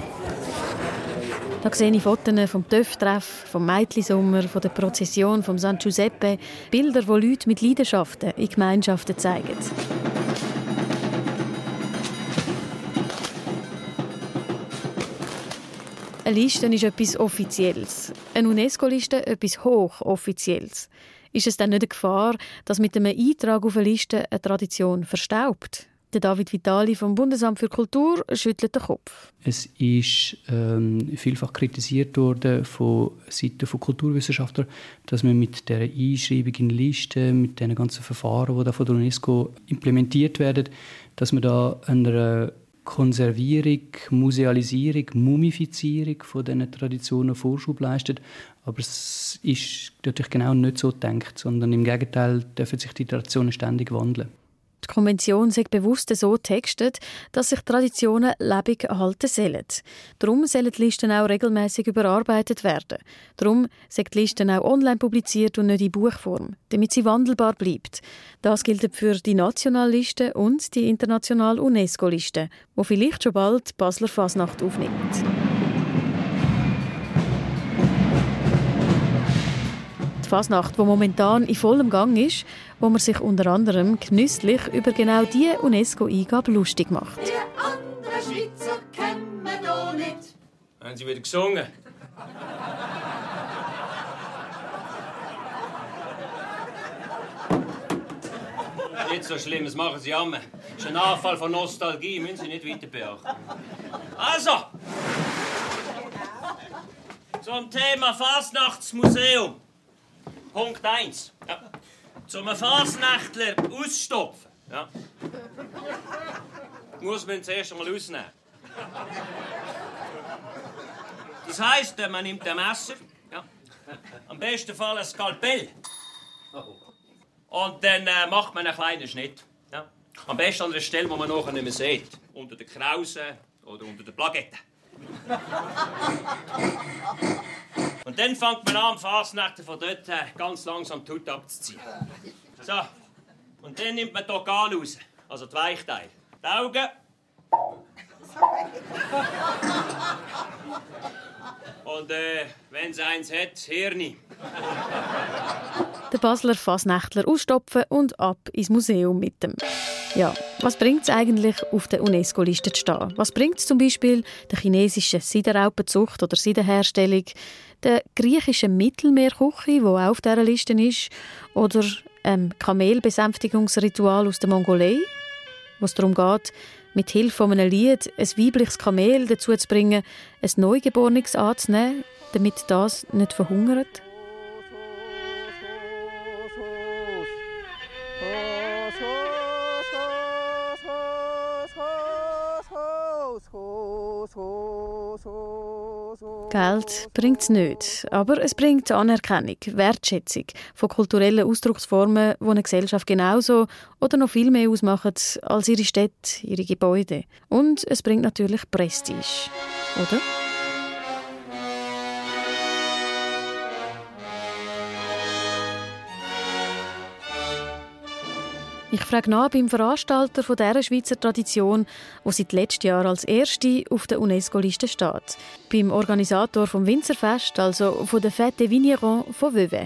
Da sehe ich Fotos vom Töff-Treff, vom Meitli-Sommer, von der Prozession vom San Giuseppe. Bilder, die Leute mit Leidenschaften in Gemeinschaften zeigen. Eine Liste ist etwas Offizielles. Eine UNESCO-Liste etwas Hochoffizielles. Ist es dann nicht eine Gefahr, dass mit einem Eintrag auf eine Liste eine Tradition verstaubt? Der David Vitali vom Bundesamt für Kultur schüttelt den Kopf. Es ist vielfach kritisiert worden von Seiten von Kulturwissenschaftlern, dass man mit der Einschreibung in Listen, mit den ganzen Verfahren, die da von der UNESCO implementiert werden, dass man da einer Konservierung, Musealisierung, Mumifizierung von diesen Traditionen Vorschub leistet. Aber es ist natürlich genau nicht so gedacht, sondern im Gegenteil dürfen sich die Traditionen ständig wandeln. Die Konvention sei bewusst so textet, dass sich Traditionen lebendig erhalten sollen. Darum sollen die Listen auch regelmäßig überarbeitet werden. Darum sind die Listen auch online publiziert und nicht in Buchform, damit sie wandelbar bleibt. Das gilt für die Nationalliste und die internationale UNESCO-Liste, die vielleicht schon bald die Basler Fasnacht aufnimmt. Die Fasnacht, die momentan in vollem Gang ist, wo man sich unter anderem genüsslich über genau diese UNESCO-Eingabe lustig macht. Die anderen Schweizer kennen wir hier nicht. Haben Sie wieder gesungen? Nicht so schlimm, das machen Sie immer. Das ist ein Anfall von Nostalgie, müssen Sie nicht weiter beachten. Also! Zum Thema Fasnachtsmuseum. Punkt 1. Ja. Zum Fasnächtler ausstopfen. Ja. Muss man zuerst einmal ausnehmen. Das heisst, man nimmt ein Messer, ja. Am besten Fall ein Skalpell. Und dann macht man einen kleinen Schnitt. Ja. Am besten an einer Stelle, wo man nachher nicht mehr sieht. Unter den Krausen oder unter den Plagetten. Und dann fängt man an, am Fasnächten von dort ganz langsam die Haut abzuziehen. So. Und dann nimmt man die Organe raus, also die Weichteile. Die Augen. Und wenn es eins hat, das Hirn. Der Basler Fasnächtler ausstopfen und ab ins Museum mit dem. Ja, was bringt es eigentlich, auf der UNESCO-Liste zu stehen? Was bringt es zum Beispiel der chinesischen Seidenraupenzucht oder Seidenherstellung, der griechischen Mittelmeerküche, die auch auf dieser Liste ist, oder Kamelbesänftigungsritual aus der Mongolei, wo es darum geht, mit Hilfe von einem Lied ein weibliches Kamel dazu zu bringen, ein Neugeborenes anzunehmen, damit das nicht verhungert? Geld bringt es nicht, aber es bringt Anerkennung, Wertschätzung von kulturellen Ausdrucksformen, die eine Gesellschaft genauso oder noch viel mehr ausmachen als ihre Städte, ihre Gebäude. Und es bringt natürlich Prestige, oder? Ich frage nach beim Veranstalter von dieser Schweizer Tradition, die seit letztem Jahr als erste auf der UNESCO-Liste steht. Beim Organisator vom Winzerfest, also von der Fête des Vignerons von Vevey.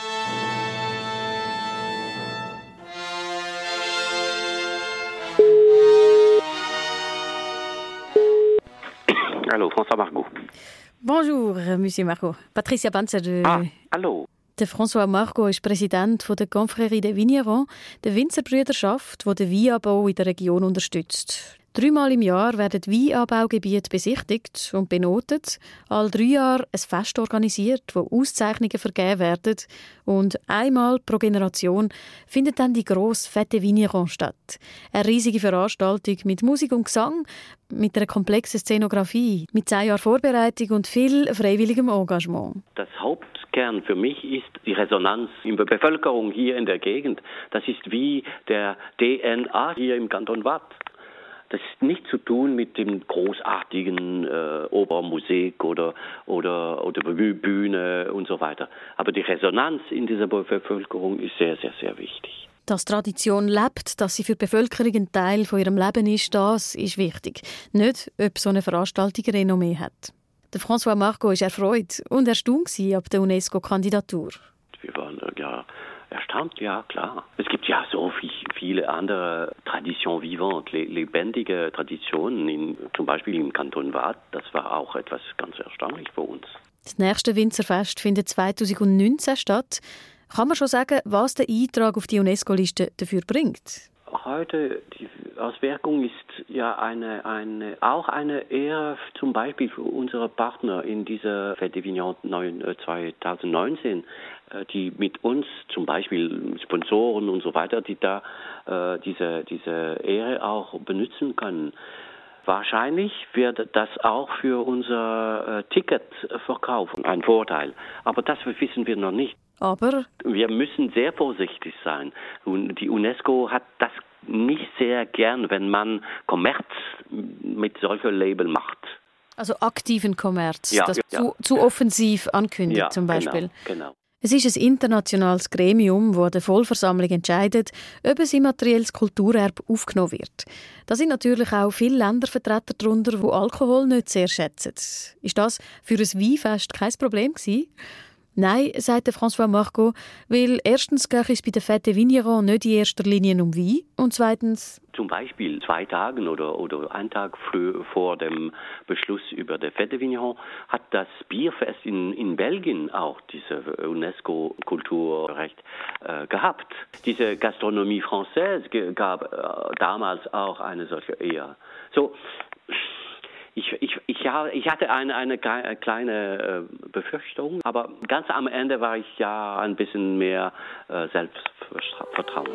Allô, François Margot. Bonjour, Monsieur Margot. Patricia Banzer de... Hallo. Der François Margot ist Präsident der Confrérie des Vignerons, der Winzerbrüderschaft, die den Weinanbau in der Region unterstützt. 3-mal im Jahr werden Weinanbaugebiete besichtigt und benotet. Alle 3 Jahre ein Fest organisiert, wo Auszeichnungen vergeben werden. Und einmal pro Generation findet dann die grosse Fête Vigneron statt. Eine riesige Veranstaltung mit Musik und Gesang, mit einer komplexen Szenografie, mit 10 Jahren Vorbereitung und viel freiwilligem Engagement. Das Hauptkern für mich ist die Resonanz in der Bevölkerung hier in der Gegend. Das ist wie der DNA hier im Kanton Waadt. Das ist nichts zu tun mit dem großartigen Opermusik oder Bühne und so weiter. Aber die Resonanz in dieser Bevölkerung ist sehr, sehr, sehr wichtig. Dass Tradition lebt, dass sie für die Bevölkerung ein Teil von ihrem Leben ist, das ist wichtig. Nicht, ob so eine Veranstaltung Renommee hat. Der François Margot war erfreut und erstaunt ab der UNESCO-Kandidatur. Wir waren erstaunt, ja klar. Es gibt ja so viele andere Traditions vivantes, lebendige Traditionen, zum Beispiel im Kanton Waadt. Das war auch etwas ganz erstaunlich für uns. Das nächste Winzerfest findet 2019 statt. Kann man schon sagen, was der Eintrag auf die UNESCO-Liste dafür bringt? Heute, die Auswirkung ist ja auch eine Ehre zum Beispiel für unsere Partner in dieser Fête des Vignerons 2019, die mit uns zum Beispiel Sponsoren und so weiter, die da diese Ehre auch benutzen können. Wahrscheinlich wird das auch für unser Ticketverkauf ein Vorteil, aber das wissen wir noch nicht. Aber wir müssen sehr vorsichtig sein. Und die UNESCO hat das nicht sehr gern, wenn man Kommerz mit solchen Label macht. Also aktiven Kommerz, ja, das zu offensiv ankündigt, ja, zum Beispiel. Genau. Es ist ein internationales Gremium, das an der Vollversammlung entscheidet, ob ein immaterielles Kulturerbe aufgenommen wird. Da sind natürlich auch viele Ländervertreter darunter, die Alkohol nicht sehr schätzen. Ist das für ein Weinfest kein Problem gewesen? Nein, sagt François Margot, weil erstens geht es bei der Fête Vigneron nicht in erster Linie um Wein und zweitens... Zum Beispiel 2 Tage oder 1 Tag vor dem Beschluss über der Fête Vigneron hat das Bierfest in Belgien auch dieses UNESCO-Kulturrecht gehabt. Diese Gastronomie Française gab damals auch eine solche Ehe. So, Ich hatte eine kleine Befürchtung, aber ganz am Ende war ich ja ein bisschen mehr Selbstvertrauen.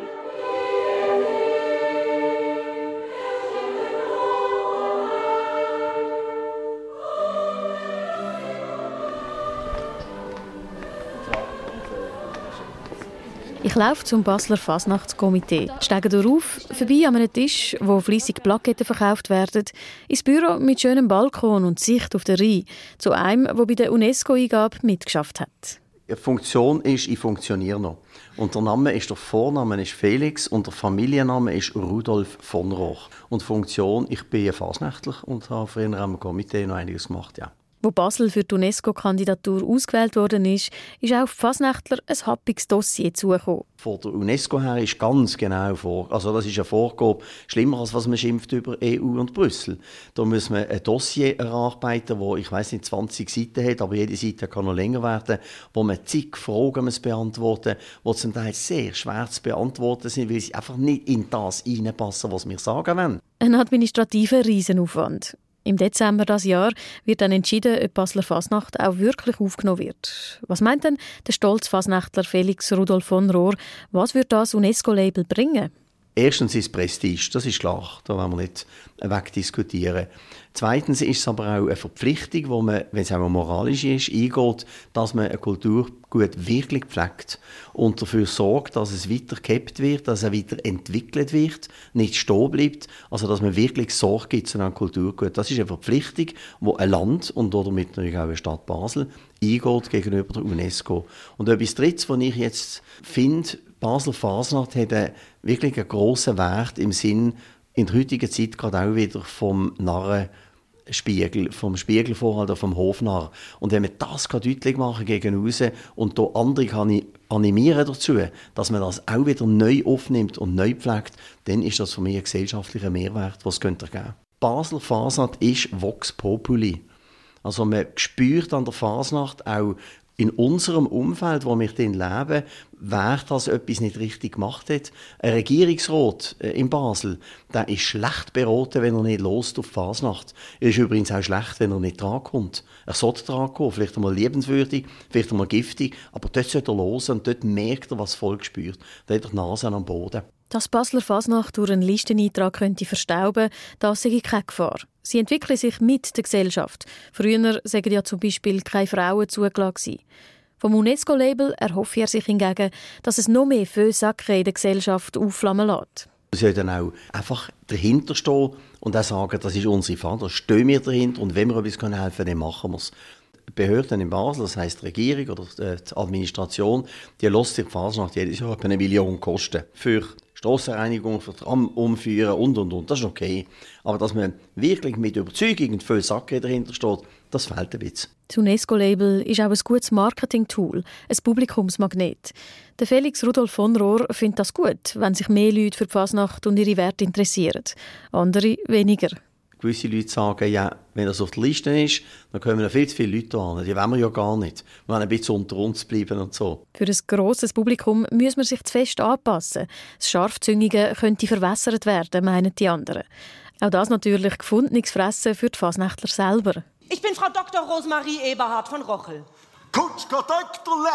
Ich laufe zum Basler Fasnachtskomitee, steige darauf, vorbei an einem Tisch, wo fleissig Plaketten verkauft werden, ins Büro mit schönem Balkon und Sicht auf den Rhein, zu einem, der bei der UNESCO-Eingabe mitgeschafft hat. Die Funktion ist, ich funktioniere noch. Und der Name ist, der Vorname ist Felix und der Familienname ist Rudolf von Rohr. Und die Funktion, ich bin fasnächtlich und habe früher am Komitee noch einiges gemacht, ja. Wo Basel für die UNESCO-Kandidatur ausgewählt worden ist auch auf Fasnächtler ein happiges Dossier zugekommen. Von der UNESCO her ist ganz genau vor. Also das ist eine Vorgabe, schlimmer als was man schimpft über EU und Brüssel. Da muss man ein Dossier erarbeiten, das, ich weiss nicht, 20 Seiten hat, aber jede Seite kann noch länger werden, wo man zig Fragen muss beantworten muss, die zum Teil sehr schwer zu beantworten sind, weil sie einfach nicht in das hineinpassen, was wir sagen wollen. Ein administrativer Riesenaufwand. Im Dezember dieses Jahr wird dann entschieden, ob Basler Fasnacht auch wirklich aufgenommen wird. Was meint denn der stolze Fasnächtler Felix Rudolf von Rohr? Was wird das UNESCO-Label bringen? Erstens ist Prestige, das ist klar, da wollen wir nicht wegdiskutieren. Zweitens ist es aber auch eine Verpflichtung, wo man, wenn es auch moralisch ist, eingeht, dass man eine Kulturgut wirklich pflegt und dafür sorgt, dass es weitergehabt wird, dass es weiterentwickelt wird, nicht stehen bleibt, also dass man wirklich Sorge gibt zu einem Kulturgut. Das ist eine Verpflichtung, die ein Land und damit natürlich auch eine Stadt Basel eingeht gegenüber der UNESCO. Und etwas Drittes, was ich jetzt finde, Basler Fasnacht hat wirklich einen grossen Wert im Sinn, in der heutigen Zeit gerade auch wieder vom Narrenspiegel, vom Spiegelvorhalt, vom Hofnarr. Und wenn man das deutlich machen gegen raus und da andere kann animieren dazu, dass man das auch wieder neu aufnimmt und neu pflegt, dann ist das für mich ein gesellschaftlicher Mehrwert, was es geben könnte. Basler Fasnacht ist Vox Populi. Also man spürt an der Fasnacht auch in unserem Umfeld, wo wir drin leben, wer das etwas nicht richtig gemacht hat. Ein Regierungsrat in Basel, der ist schlecht beraten, wenn er nicht lost auf die Fasnacht. Er ist übrigens auch schlecht, wenn er nicht drankommt. Er sollte drankommen, vielleicht einmal liebenswürdig, vielleicht einmal giftig, aber dort sollte er los und dort merkt er, was das Volk spürt. Da hat er die Nase am Boden. Dass Basler Fasnacht durch einen Listeneintrag könnte verstauben, das sehe ich keine Gefahr. Sie entwickeln sich mit der Gesellschaft. Früher sagen ja zum Beispiel keine Frauen zugelassen. Vom UNESCO-Label erhoffe er sich hingegen, dass es noch mehr Feuille-Sacré in der Gesellschaft aufflammen lässt. Wir sollten auch einfach dahinter stehen und auch sagen, das ist unsere Fahne, da stehen wir dahinter und wenn wir etwas helfen können, dann machen wir es. Die Behörden in Basel, das heisst die Regierung oder die Administration, die lässt sich die Fasnacht jedes Jahr etwa 1 Million kosten. Für Strassenreinigung, für Tram umführen und. Das ist okay. Aber dass man wirklich mit Überzeugung und viel Sacke dahinter steht, das fehlt ein bisschen. Das UNESCO-Label ist auch ein gutes Marketing-Tool, ein Publikumsmagnet. Der Felix Rudolf von Rohr findet das gut, wenn sich mehr Leute für die Fasnacht und ihre Werte interessieren. Andere weniger. Gewisse Leute sagen, ja, wenn das auf der Liste ist, dann kommen da viel zu viele Leute an. Die wollen wir ja gar nicht. Wir wollen ein bisschen unter uns bleiben und so. Für ein grosses Publikum muss man sich zu fest anpassen. Das Scharfzüngige könnte verwässert werden, meinen die anderen. Auch das natürlich gefundenes Fressen für die Fasnächtler selber. Ich bin Frau Dr. Rosemarie Eberhard von Rochel. Kutschka Doktorle!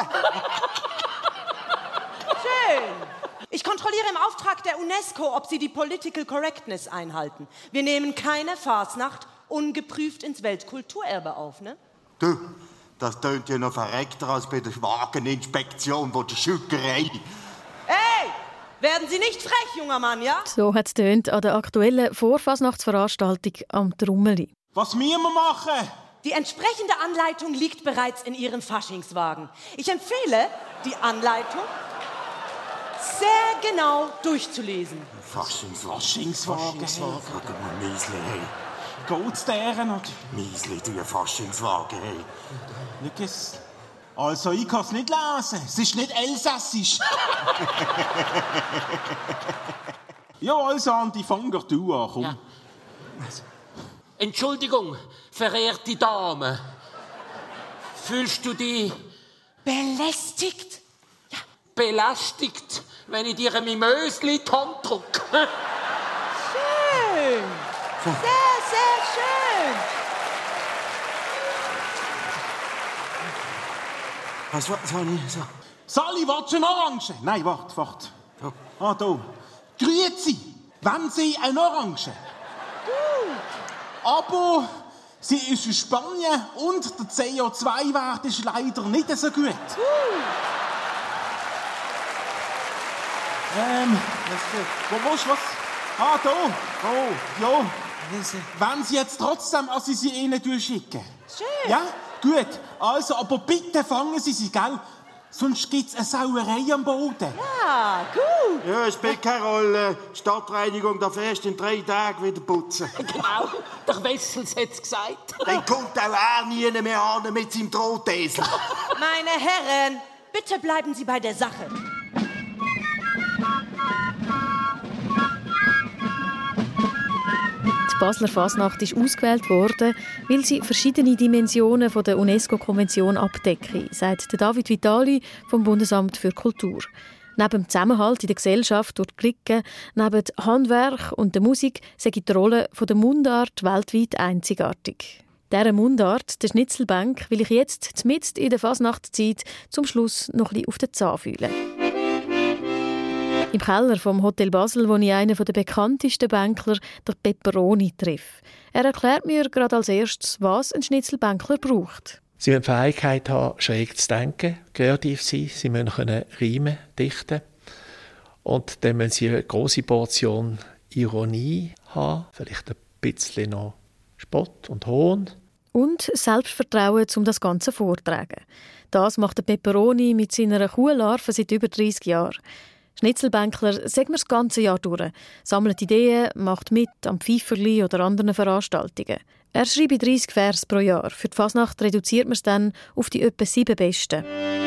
Schön! Ich kontrolliere im Auftrag der UNESCO, ob sie die Political Correctness einhalten. Wir nehmen keine Fasnacht ungeprüft ins Weltkulturerbe auf, ne? Du, das tönt ja noch verreckter als bei der Wageninspektion von der Schückerei. Hey! Werden Sie nicht frech, junger Mann, ja? So hat es tönt an der aktuellen Vorfasnachtsveranstaltung am Trummeli. Was müssen wir machen? Die entsprechende Anleitung liegt bereits in Ihrem Faschingswagen. Ich empfehle, die Anleitung sehr genau durchzulesen. Faschingswagen. Guck mal, Miesli, hey. Geht's deren oder? Miesli, du Faschingswagen, hey. Schau es. Also, ich kann es nicht lesen. Es ist nicht elsässisch. Ja, also, Andi, fang doch du an, komm. Ja. Entschuldigung, verehrte Dame. Fühlst du dich belästigt? Ja. Belästigt, wenn ich dir mein Mösli in die Hand drücke? Schön. Sehr, sehr schön. Was habe ich so? Sally, willst du eine Orange? Nein, warte. Ah, da. Grüezi, wenn Sie eine Orange? Aber sie ist in Spanien und der CO2-Wert ist leider nicht so gut. Was? Ah, da. Oh, ja. Wenn Sie jetzt trotzdem, als Sie Ihnen durchschicken. Schön. Ja, gut. Also, aber bitte fangen Sie sie, gell? Sonst gibt es eine Sauerei am Boden. Ja, gut. Ja, es spielt keine Rolle. Stadtreinigung darf erst in 3 Tagen wieder putzen. Genau, der Wessels hat's gesagt. Dann kommt auch er nie mehr an mit seinem Drahtesel. Meine Herren, bitte bleiben Sie bei der Sache. Die Basler Fasnacht ist ausgewählt worden, weil sie verschiedene Dimensionen der UNESCO-Konvention abdecken, sagt David Vitali vom Bundesamt für Kultur. Neben dem Zusammenhalt in der Gesellschaft durch die Clique, neben Handwerk und der Musik, sei die Rolle der Mundart weltweit einzigartig. Dieser Mundart, der Schnitzelbank, will ich jetzt mitten in der Fasnachtszeit zum Schluss noch ein bisschen auf den Zahn fühlen. Im Keller vom Hotel Basel, wo ich einen der bekanntesten Bänkler, der Pepperoni, treffe. Er erklärt mir gerade als erstes, was ein Schnitzelbänkler braucht. Sie müssen die Fähigkeit haben, schräg zu denken, kreativ sein. Sie müssen Reimen dichten. Und dann müssen Sie eine grosse Portion Ironie haben, vielleicht ein bisschen noch Spott und Hohn. Und Selbstvertrauen, um das Ganze vorzutragen. Das macht der Pepperoni mit seiner Kuhlarve seit über 30 Jahren. Schnitzelbänkler sagen wir das ganze Jahr durch, sammelt Ideen, macht mit am Pfeiferli oder anderen Veranstaltungen. Er schreibt 30 Vers pro Jahr. Für die Fasnacht reduziert man es dann auf die etwa 7 besten.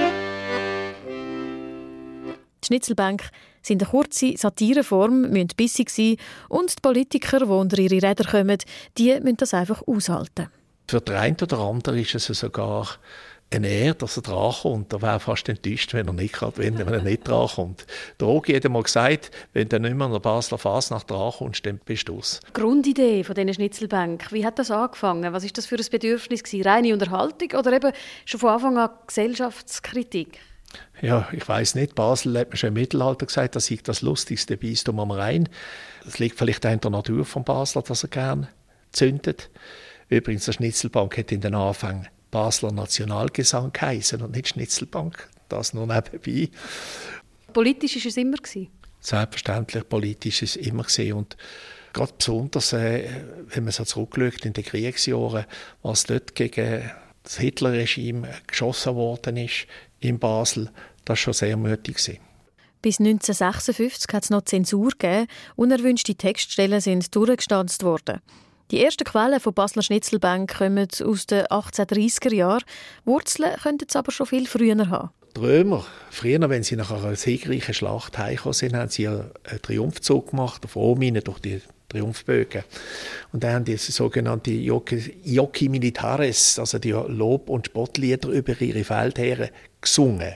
Die Schnitzelbänke sind eine kurze Satireform, müssen bissig sein und die Politiker, die unter ihre Räder kommen, die müssen das einfach aushalten. Für den einen oder anderen ist es sogar eine Ehre, dass er drankommt. Er wäre fast enttäuscht, wenn er nicht drankommt. Der Rogi hat einmal gesagt, wenn du nicht mehr an der Basler Fasnacht drankommst, dann bist du aus. Die Grundidee von diesen Schnitzelbänken, wie hat das angefangen? Was war das für ein Bedürfnis? Reine Unterhaltung oder eben schon von Anfang an Gesellschaftskritik? Ja, ich weiss nicht. Basel hat man schon im Mittelalter gesagt, das sei das lustigste Bistum am Rhein. Es liegt vielleicht auch in der Natur von Basler, dass er gerne zündet. Übrigens, der Schnitzelbank hat in den Anfängen Basler Nationalgesang geheißen und nicht Schnitzelbank. Das nur nebenbei. Politisch war es immer? Selbstverständlich, politisch war es immer. Und gerade besonders, wenn man so zurückschaut in den Kriegsjahren, was dort gegen das Hitler-Regime geschossen worden ist in Basel, das war schon sehr mutig. Bis 1956 hat es noch Zensur gegeben. Unerwünschte Textstellen sind durchgestanzt worden. Die ersten Quellen von Basler Schnitzelbank kommen aus den 1830er Jahren. Wurzeln könnten es aber schon viel früher haben. Die Römer, früher, wenn sie nach einer siegreichen Schlacht heimgekommen sind, haben sie einen Triumphzug gemacht, auf Rom durch die Triumphbögen. Und dann haben die sogenannte Ioci Militares, also die Lob- und Spottlieder über ihre Feldherren, gesungen.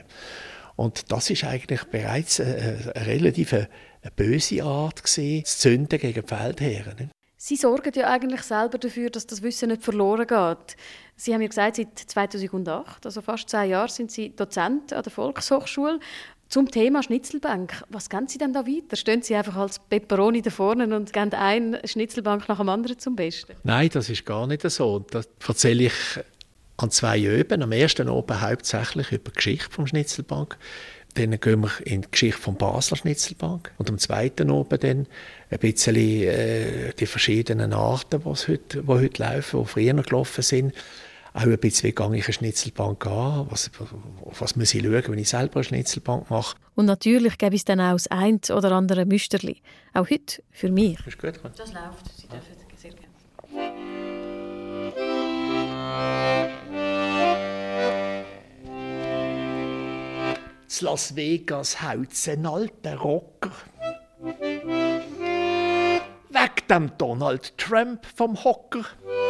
Und das ist eigentlich bereits eine relativ böse Art gewesen, zu zünden gegen die Feldherren. Sie sorgen ja eigentlich selber dafür, dass das Wissen nicht verloren geht. Sie haben ja gesagt, seit 2008, also fast 10 Jahre, sind Sie Dozent an der Volkshochschule zum Thema Schnitzelbank. Was geben Sie denn da weiter? Stehen Sie einfach als Pepperoni da vorne und geben eine Schnitzelbank nach dem anderen zum Besten? Nein, das ist gar nicht so. Das erzähle ich an 2 Öben. Am ersten Oben hauptsächlich über die Geschichte des Schnitzelbank. Dann gehen wir in die Geschichte von Basler Schnitzelbank. Und am zweiten oben dann ein bisschen die verschiedenen Arten, die heute laufen, die früher gelaufen sind. Auch ein bisschen, wie gehe ich eine Schnitzelbank an, was muss ich schauen, wenn ich selber eine Schnitzelbank mache. Und natürlich gebe es dann auch das ein oder andere Müsterli. Auch heute für mich. Ist gut, das läuft. Sie dürfen sehr gerne. In Las Vegas haut's einen alten Rocker. Weg dem Donald Trump vom Hocker.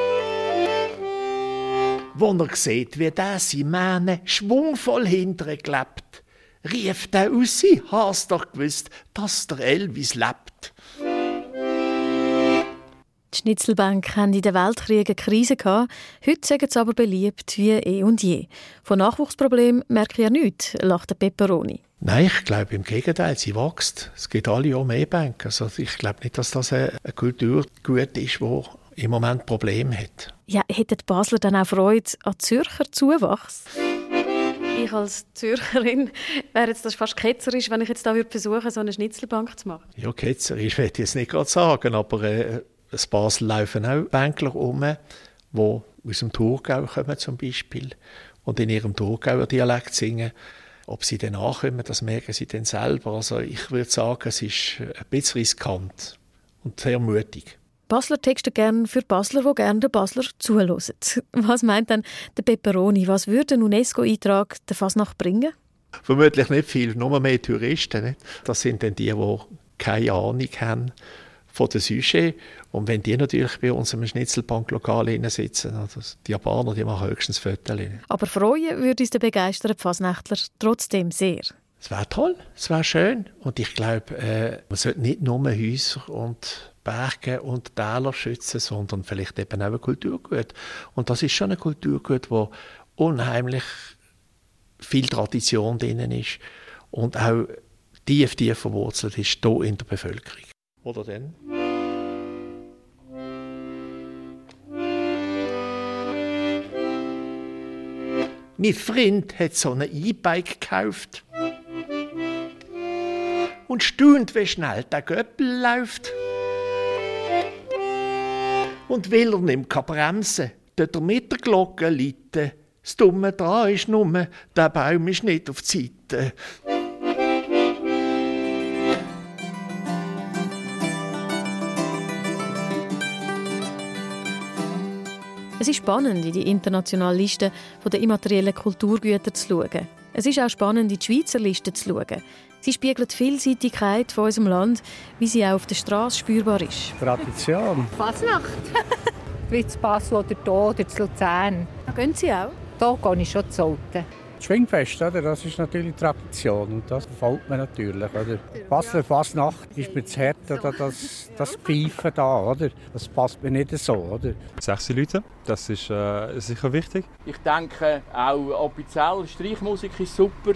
Wo er sieht, wie der seine Mähne schwungvoll hinterher klebt, rief der aus, hast doch gewusst, dass der Elvis lebt. Die Schnitzelbänke hatten in den Weltkriegen eine Krise gehabt. Heute sind sie aber beliebt wie eh und je. Von Nachwuchsproblemen merke ich ja nichts, lacht der Pepperoni. Nein, ich glaube im Gegenteil, sie wächst. Es gibt alle Jahr mehr Bänke. Also ich glaube nicht, dass das ein Kulturgut ist, das im Moment Probleme hat. Ja, hätten die Basler dann auch Freude an Zürcher Zuwachs? Ich als Zürcherin wäre jetzt das fast ketzerisch, wenn ich jetzt da versuchen, so eine Schnitzelbank zu machen. Ja, ketzerisch würde ich jetzt nicht gerade sagen, aber in Basel laufen auch Bänkler rum, die aus dem Thurgau kommen zum Beispiel und in ihrem Thurgauer Dialekt singen. Ob sie dann ankommen, das merken sie dann selber. Also ich würde sagen, es ist ein bisschen riskant und sehr mutig. Basler Texte gerne für Basler, die gerne den Basler zuhören. Was meint denn der Pepperoni? Was würde ein UNESCO-Eintrag der Fasnacht bringen? Vermutlich nicht viel, nur mehr Touristen. Nicht? Das sind dann die keine Ahnung haben von den Sujets. Und wenn die natürlich bei uns im Schnitzelbanklokal sitzen, also die Japaner, die machen höchstens Fotos. Aber freuen würde uns der begeisterte Fasnächtler trotzdem sehr. Es wäre toll, es wäre schön. Und ich glaube, man sollte nicht nur Häuser und Berge und Täler schützen, sondern vielleicht eben auch ein Kulturgut. Und das ist schon ein Kulturgut, wo unheimlich viel Tradition drin ist und auch tief verwurzelt ist hier in der Bevölkerung. Oder denn? Mein Freund hat so ein E-Bike gekauft und staunt, wie schnell der Göppel läuft. Und weil er nicht bremsen kann, tut er mit der Glocke läuten. Das Dumme daran ist nur, der Baum ist nicht auf die Seite. Es ist spannend, in die internationale Liste der immateriellen Kulturgüter zu schauen. Es ist auch spannend, in die Schweizer Liste zu schauen. Sie spiegelt die Vielseitigkeit von unserem Land, wie sie auch auf der Straße spürbar ist. Tradition. Fasnacht. Wie zu Basel oder hier oder zu Luzern. Da gehen Sie auch? Da gehe ich schon zu Olten. Das Schwingfest, oder? Das ist natürlich Tradition und das gefällt mir natürlich. Oder? Basler Fasnacht ist mir zu hart, oder? Das Pfeifen da, oder? Das passt mir nicht so. Oder? 6 Leute, das ist sicher wichtig. Ich denke, auch offiziell Streichmusik ist super.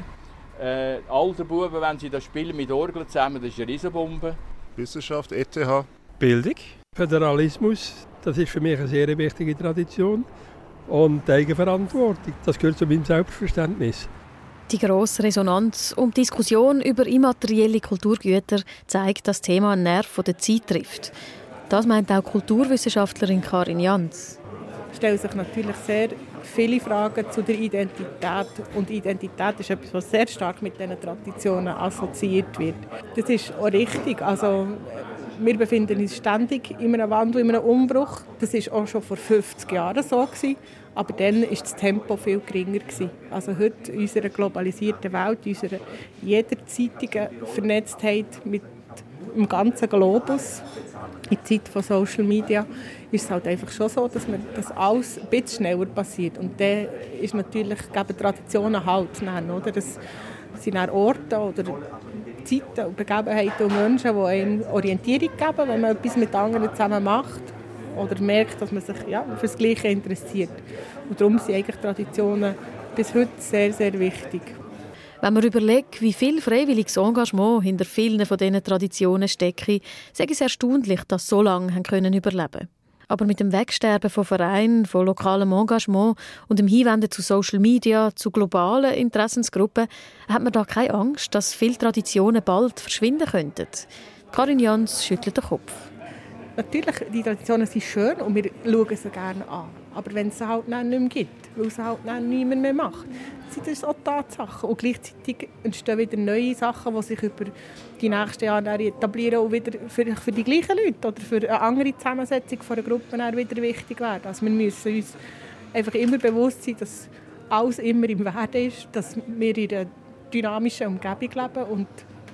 Alter Buben, wenn sie das spielen mit Orgeln zusammen, das ist eine Riesenbombe. Wissenschaft, ETH. Bildung. Föderalismus, das ist für mich eine sehr wichtige Tradition. Und Eigenverantwortung, das gehört zu meinem Selbstverständnis. Die grosse Resonanz und Diskussion über immaterielle Kulturgüter zeigt, dass das Thema einen Nerv der Zeit trifft. Das meint auch Kulturwissenschaftlerin Karin Jans. Es stellen sich natürlich sehr viele Fragen zu der Identität. Und Identität ist etwas, was sehr stark mit diesen Traditionen assoziiert wird. Das ist auch richtig. Also, wir befinden uns ständig in einem Wandel, in einem Umbruch. Das war auch schon vor 50 Jahren so. Aber dann war das Tempo viel geringer. Also heute in unserer globalisierten Welt, in unserer jederzeitigen Vernetztheit mit dem ganzen Globus, in der Zeit von Social Media, ist es halt einfach schon so, dass alles ein bisschen schneller passiert. Und dann ist natürlich, geben Traditionen Halt. Oder? Das sind dann Orte oder Zeiten und Begebenheiten und Menschen, die einem Orientierung geben, wenn man etwas mit anderen zusammen macht oder merkt, dass man sich für das Gleiche interessiert. Und darum sind eigentlich Traditionen bis heute sehr, sehr wichtig. Wenn man überlegt, wie viel freiwilliges Engagement hinter vielen von diesen Traditionen steckt, ist es erstaunlich, dass sie so lange überleben können. Aber mit dem Wegsterben von Vereinen, von lokalem Engagement und dem Hinwenden zu Social Media, zu globalen Interessensgruppen, hat man da keine Angst, dass viele Traditionen bald verschwinden könnten. Karin Jans schüttelt den Kopf. Natürlich, die Traditionen sind schön und wir schauen sie gerne an. Aber wenn es sie halt nicht mehr gibt, weil es halt niemand mehr macht, sind das auch Tatsachen. Und gleichzeitig entstehen wieder neue Sachen, die sich über die nächsten Jahre etablieren und wieder für die gleichen Leute oder für eine andere Zusammensetzung von einer Gruppe wieder wichtig werden. Also wir müssen uns einfach immer bewusst sein, dass alles immer im Werden ist, dass wir in einer dynamischen Umgebung leben und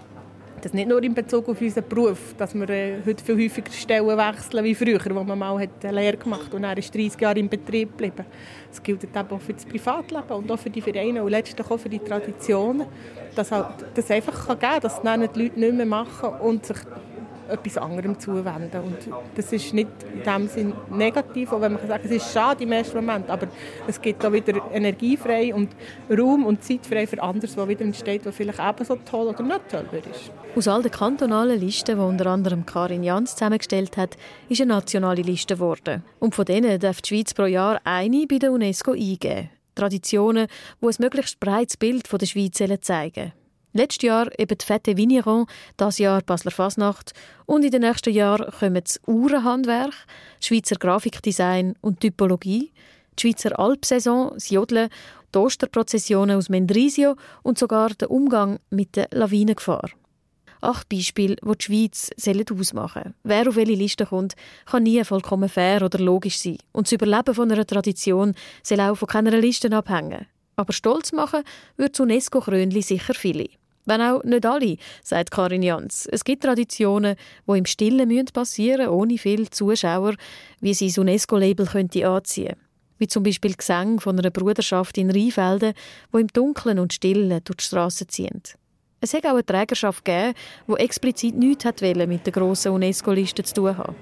das nicht nur in Bezug auf unseren Beruf, dass wir heute viel häufiger Stellen wechseln wie früher, wo man mal eine Lehre gemacht hat und dann ist 30 Jahre im Betrieb geblieben. Das gilt eben auch für das Privatleben und auch für die Vereine und letztlich auch für die Traditionen, dass das einfach geben kann, dass es die Leute nicht mehr machen und sich etwas anderem zuwenden. Und das ist nicht in dem Sinn negativ, auch wenn man kann sagen, es ist schade im ersten Moment, aber es gibt auch wieder Energie frei und Raum und Zeit frei für anderes, was wieder entsteht, was vielleicht ebenso toll oder nicht toll ist. Aus all den kantonalen Listen, die unter anderem Karin Jans zusammengestellt hat, ist eine nationale Liste geworden. Und von denen darf die Schweiz pro Jahr eine bei der UNESCO eingeben. Traditionen, die ein möglichst breites Bild von der Schweiz zeigen sollen. Letztes Jahr eben die Fête Vigneron, dieses Jahr Basler Fasnacht und in den nächsten Jahren kommen das Uhrenhandwerk, das Schweizer Grafikdesign und Typologie, die Schweizer Alpsaison, das Jodeln, die Osterprozessionen aus Mendrisio und sogar der Umgang mit der Lawinengefahr. 8 Beispiele, die die Schweiz ausmachen sollen. Wer auf welche Liste kommt, kann nie vollkommen fair oder logisch sein. Und das Überleben von einer Tradition soll auch von keiner Liste abhängen. Aber stolz machen würde das UNESCO-Krönchen sicher viele. Wenn auch nicht alle, sagt Karin Jans. Es gibt Traditionen, die im Stillen passieren müssen, ohne viele Zuschauer, wie sie das UNESCO-Label anziehen könnte. Wie zum Beispiel die Gesänge von einer Bruderschaft in Rheinfelden, die im Dunkeln und Stillen durch die Strassen ziehen. Es hat auch eine Trägerschaft gegeben, die explizit nichts mit der grossen UNESCO-Liste zu tun hat.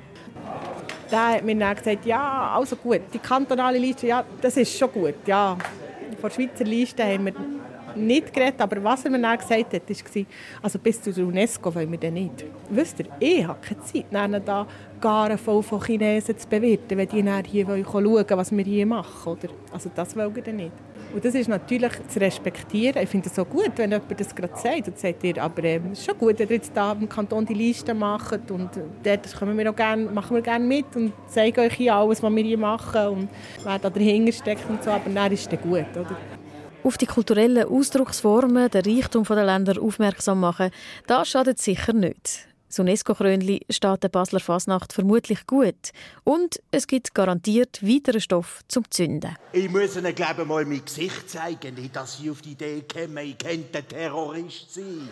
Da hat mir dann gesagt, ja, also gut, die kantonale Liste, ja, das ist schon gut. Ja. Von der Schweizer Liste haben wir nicht geredet, aber was er mir dann gesagt hat, war, also bis zu der UNESCO wollen wir dann nicht. Wisst ihr, ich habe keine Zeit, da Garen voll von Chinesen zu bewirten, wenn die dann hier schauen wollen, was wir hier machen. Oder? Also das wollen wir dann nicht. Und das ist natürlich zu respektieren. Ich finde es so gut, wenn jemand das gerade sagt. Und sagt ihr, aber es ist schon gut, wenn ihr jetzt hier im Kanton die Liste macht. Und dort machen wir gerne mit und zeigen euch hier alles, was wir hier machen. Und wer da dahinter steckt und so. Aber dann ist es gut, oder? Auf die kulturellen Ausdrucksformen, den Reichtum der Länder aufmerksam machen, das schadet sicher nicht. Das UNESCO-Krönchen steht der Basler Fasnacht vermutlich gut. Und es gibt garantiert weiteren Stoff zum Zünden. Ich muss Ihnen, glaube ich, mal mein Gesicht zeigen, nicht, dass Sie auf die Idee kommen, ich könnte ein Terrorist sein.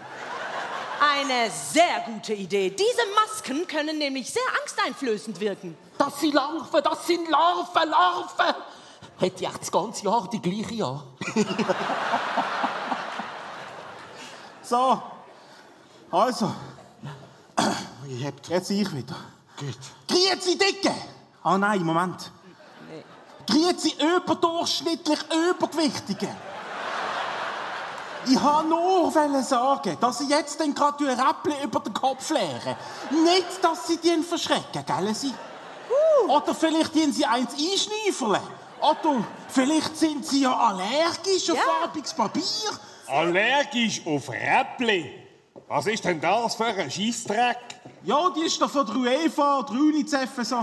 Eine sehr gute Idee. Diese Masken können nämlich sehr angsteinflößend wirken. Das sind Larven, das sind Larven! Hätte ich das ganze Jahr die gleiche an. So, also. Jetzt ich wieder. Gut. Grüezi, Dicke! Ah nein, Moment. Grüezi, überdurchschnittlich Übergewichtige. Ich wollte nur sagen, dass Sie jetzt gerade ein Räppchen über den Kopf leeren. Nicht, dass Sie die verschrecken, gell? Sie? Oder vielleicht Sie eins einschnüffeln. Oder vielleicht sind Sie ja allergisch auf farbiges Papier. Allergisch auf Räppli? Was ist denn das für ein Scheissdreck? Ja, die ist doch von der UEFA, der UNICEF so.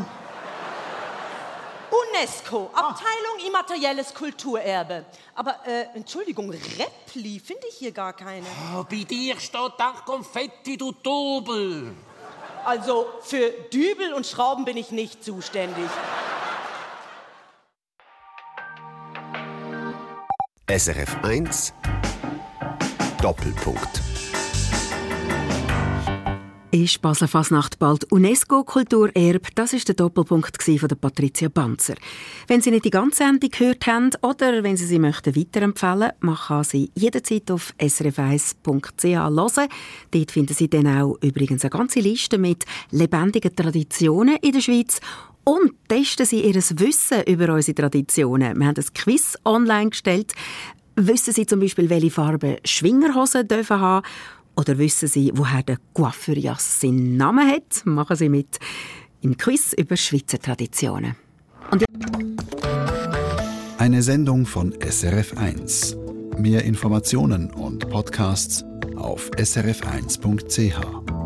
UNESCO, Abteilung Immaterielles Kulturerbe. Aber, Entschuldigung, Räppli finde ich hier gar keine. Oh, bei dir steht auch Konfetti, du Dobel. Also, für Dübel und Schrauben bin ich nicht zuständig. SRF 1 Doppelpunkt. Ist Basler Fasnacht bald UNESCO-Kulturerbe? Das war der Doppelpunkt von der Patricia Banzer. Wenn Sie nicht die ganze Sendung gehört haben oder wenn Sie sie möchten weiterempfehlen, man kann sie jederzeit auf srf1.ch hören. Dort finden Sie dann auch übrigens eine ganze Liste mit lebendigen Traditionen in der Schweiz. Und testen Sie Ihr Wissen über unsere Traditionen. Wir haben ein Quiz online gestellt. Wissen Sie zum Beispiel, welche Farbe Schwingerhosen dürfen haben? Oder wissen Sie, woher der Coiffeurias seinen Namen hat? Machen Sie mit im Quiz über Schweizer Traditionen. Und eine Sendung von SRF 1. Mehr Informationen und Podcasts auf srf1.ch.